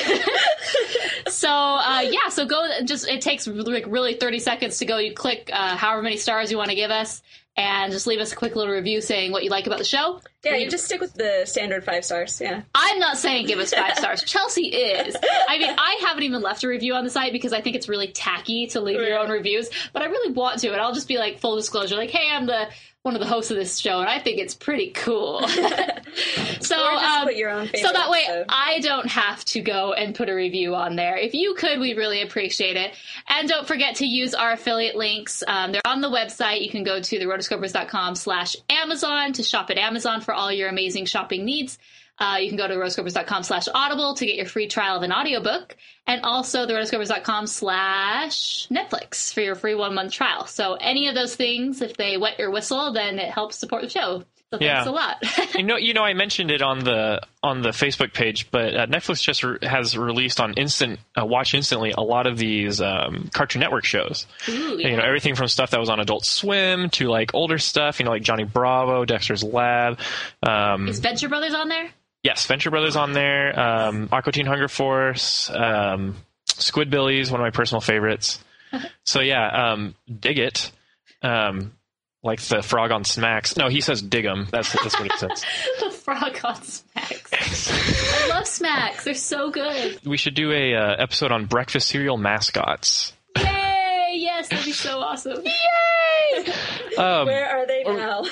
So go. It takes like really 30 seconds to go. You click however many stars you want to give us, and just leave us a quick little review saying what you like about the show. Yeah, you just stick with the standard 5 stars. Yeah. I'm not saying give us 5 stars. Chelsea is. I mean, I haven't even left a review on the site because I think it's really tacky to leave your own reviews, but I really want to, and I'll just be like, full disclosure, like, hey, I'm one of the hosts of this show, and I think it's pretty cool. So put your own so that way episode. I don't have to go and put a review on there. If you could, we'd really appreciate it. And don't forget to use our affiliate links. They're on the website. You can go to therotoscopers.com/Amazon to shop at Amazon for all your amazing shopping needs. You can go to rotoscopers.com/Audible to get your free trial of an audiobook, and also therotoscopers.com/Netflix for your free 1-month trial. So any of those things, if they wet your whistle, then it helps support the show. So thanks a lot. I mentioned it on the Facebook page, but Netflix just has released on Watch Instantly a lot of these Cartoon Network shows. Ooh, yeah. Everything from stuff that was on Adult Swim to like older stuff. Like Johnny Bravo, Dexter's Lab. Is Venture Brothers on there? Yes, Venture Brothers on there. Aqua Teen Hunger Force. Squidbillies, one of my personal favorites. So dig it. Like the frog on Smacks. No, he says dig 'em. That's what he says. The frog on Smacks. Smacks. I love Smacks. They're so good. We should do a episode on breakfast cereal mascots. Yay! Yes, that'd be so awesome. Yay! Where are they now?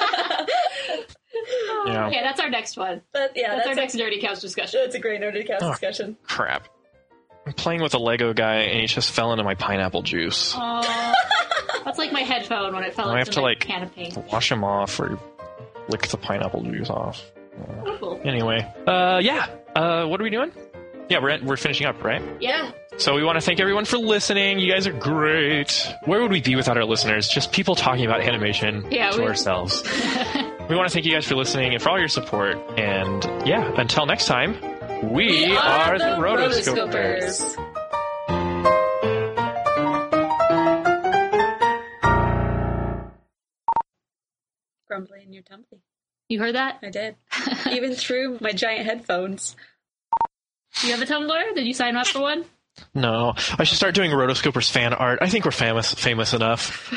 Yeah. Okay, that's our next one. That's our next Nerdy Couch discussion. That's a great Nerdy Couch discussion. Crap. I'm playing with a Lego guy, and he just fell into my pineapple juice. Oh, that's like my headphone when it fell into my can of paint. Wash him off or lick the pineapple juice off. Cool. Anyway, what are we doing? Yeah, we're finishing up, right? Yeah. So we want to thank everyone for listening. You guys are great. Where would we be without our listeners? Just people talking about animation to ourselves. We want to thank you guys for listening and for all your support. And yeah, until next time, we are the Rotoscopers. Grumbly in your tumbly. You heard that? I did. Even through my giant headphones. Do you have a Tumblr? Did you sign up for one? No. I should start doing Rotoscopers fan art. I think we're famous enough.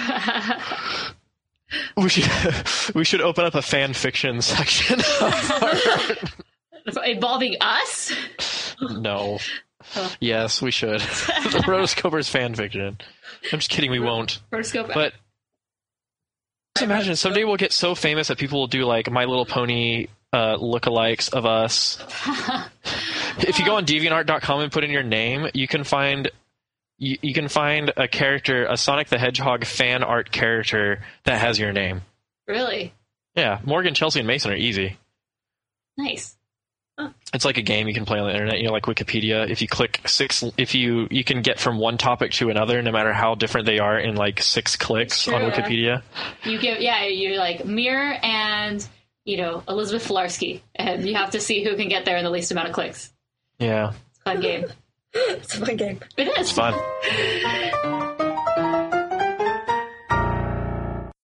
We should open up a fan fiction section of art. Involving us? No. Yes, we should. The Rotoscopers fan fiction. I'm just kidding, we won't. Rotoscope. But just imagine, someday we'll get so famous that people will do like My Little Pony lookalikes of us. If you go on DeviantArt.com and put in your name, you can find a character, a Sonic the Hedgehog fan art character that has your name. Really? Yeah, Morgan, Chelsea, and Mason are easy. Nice. Huh. It's like a game you can play on the internet, like Wikipedia. If you click you can get from one topic to another, no matter how different they are, in like 6 clicks on Wikipedia. You're like Mir and Elizabeth Filarski, and you have to see who can get there in the least amount of clicks. Yeah, it's a fun game. It's a fun game. It is. It's fun.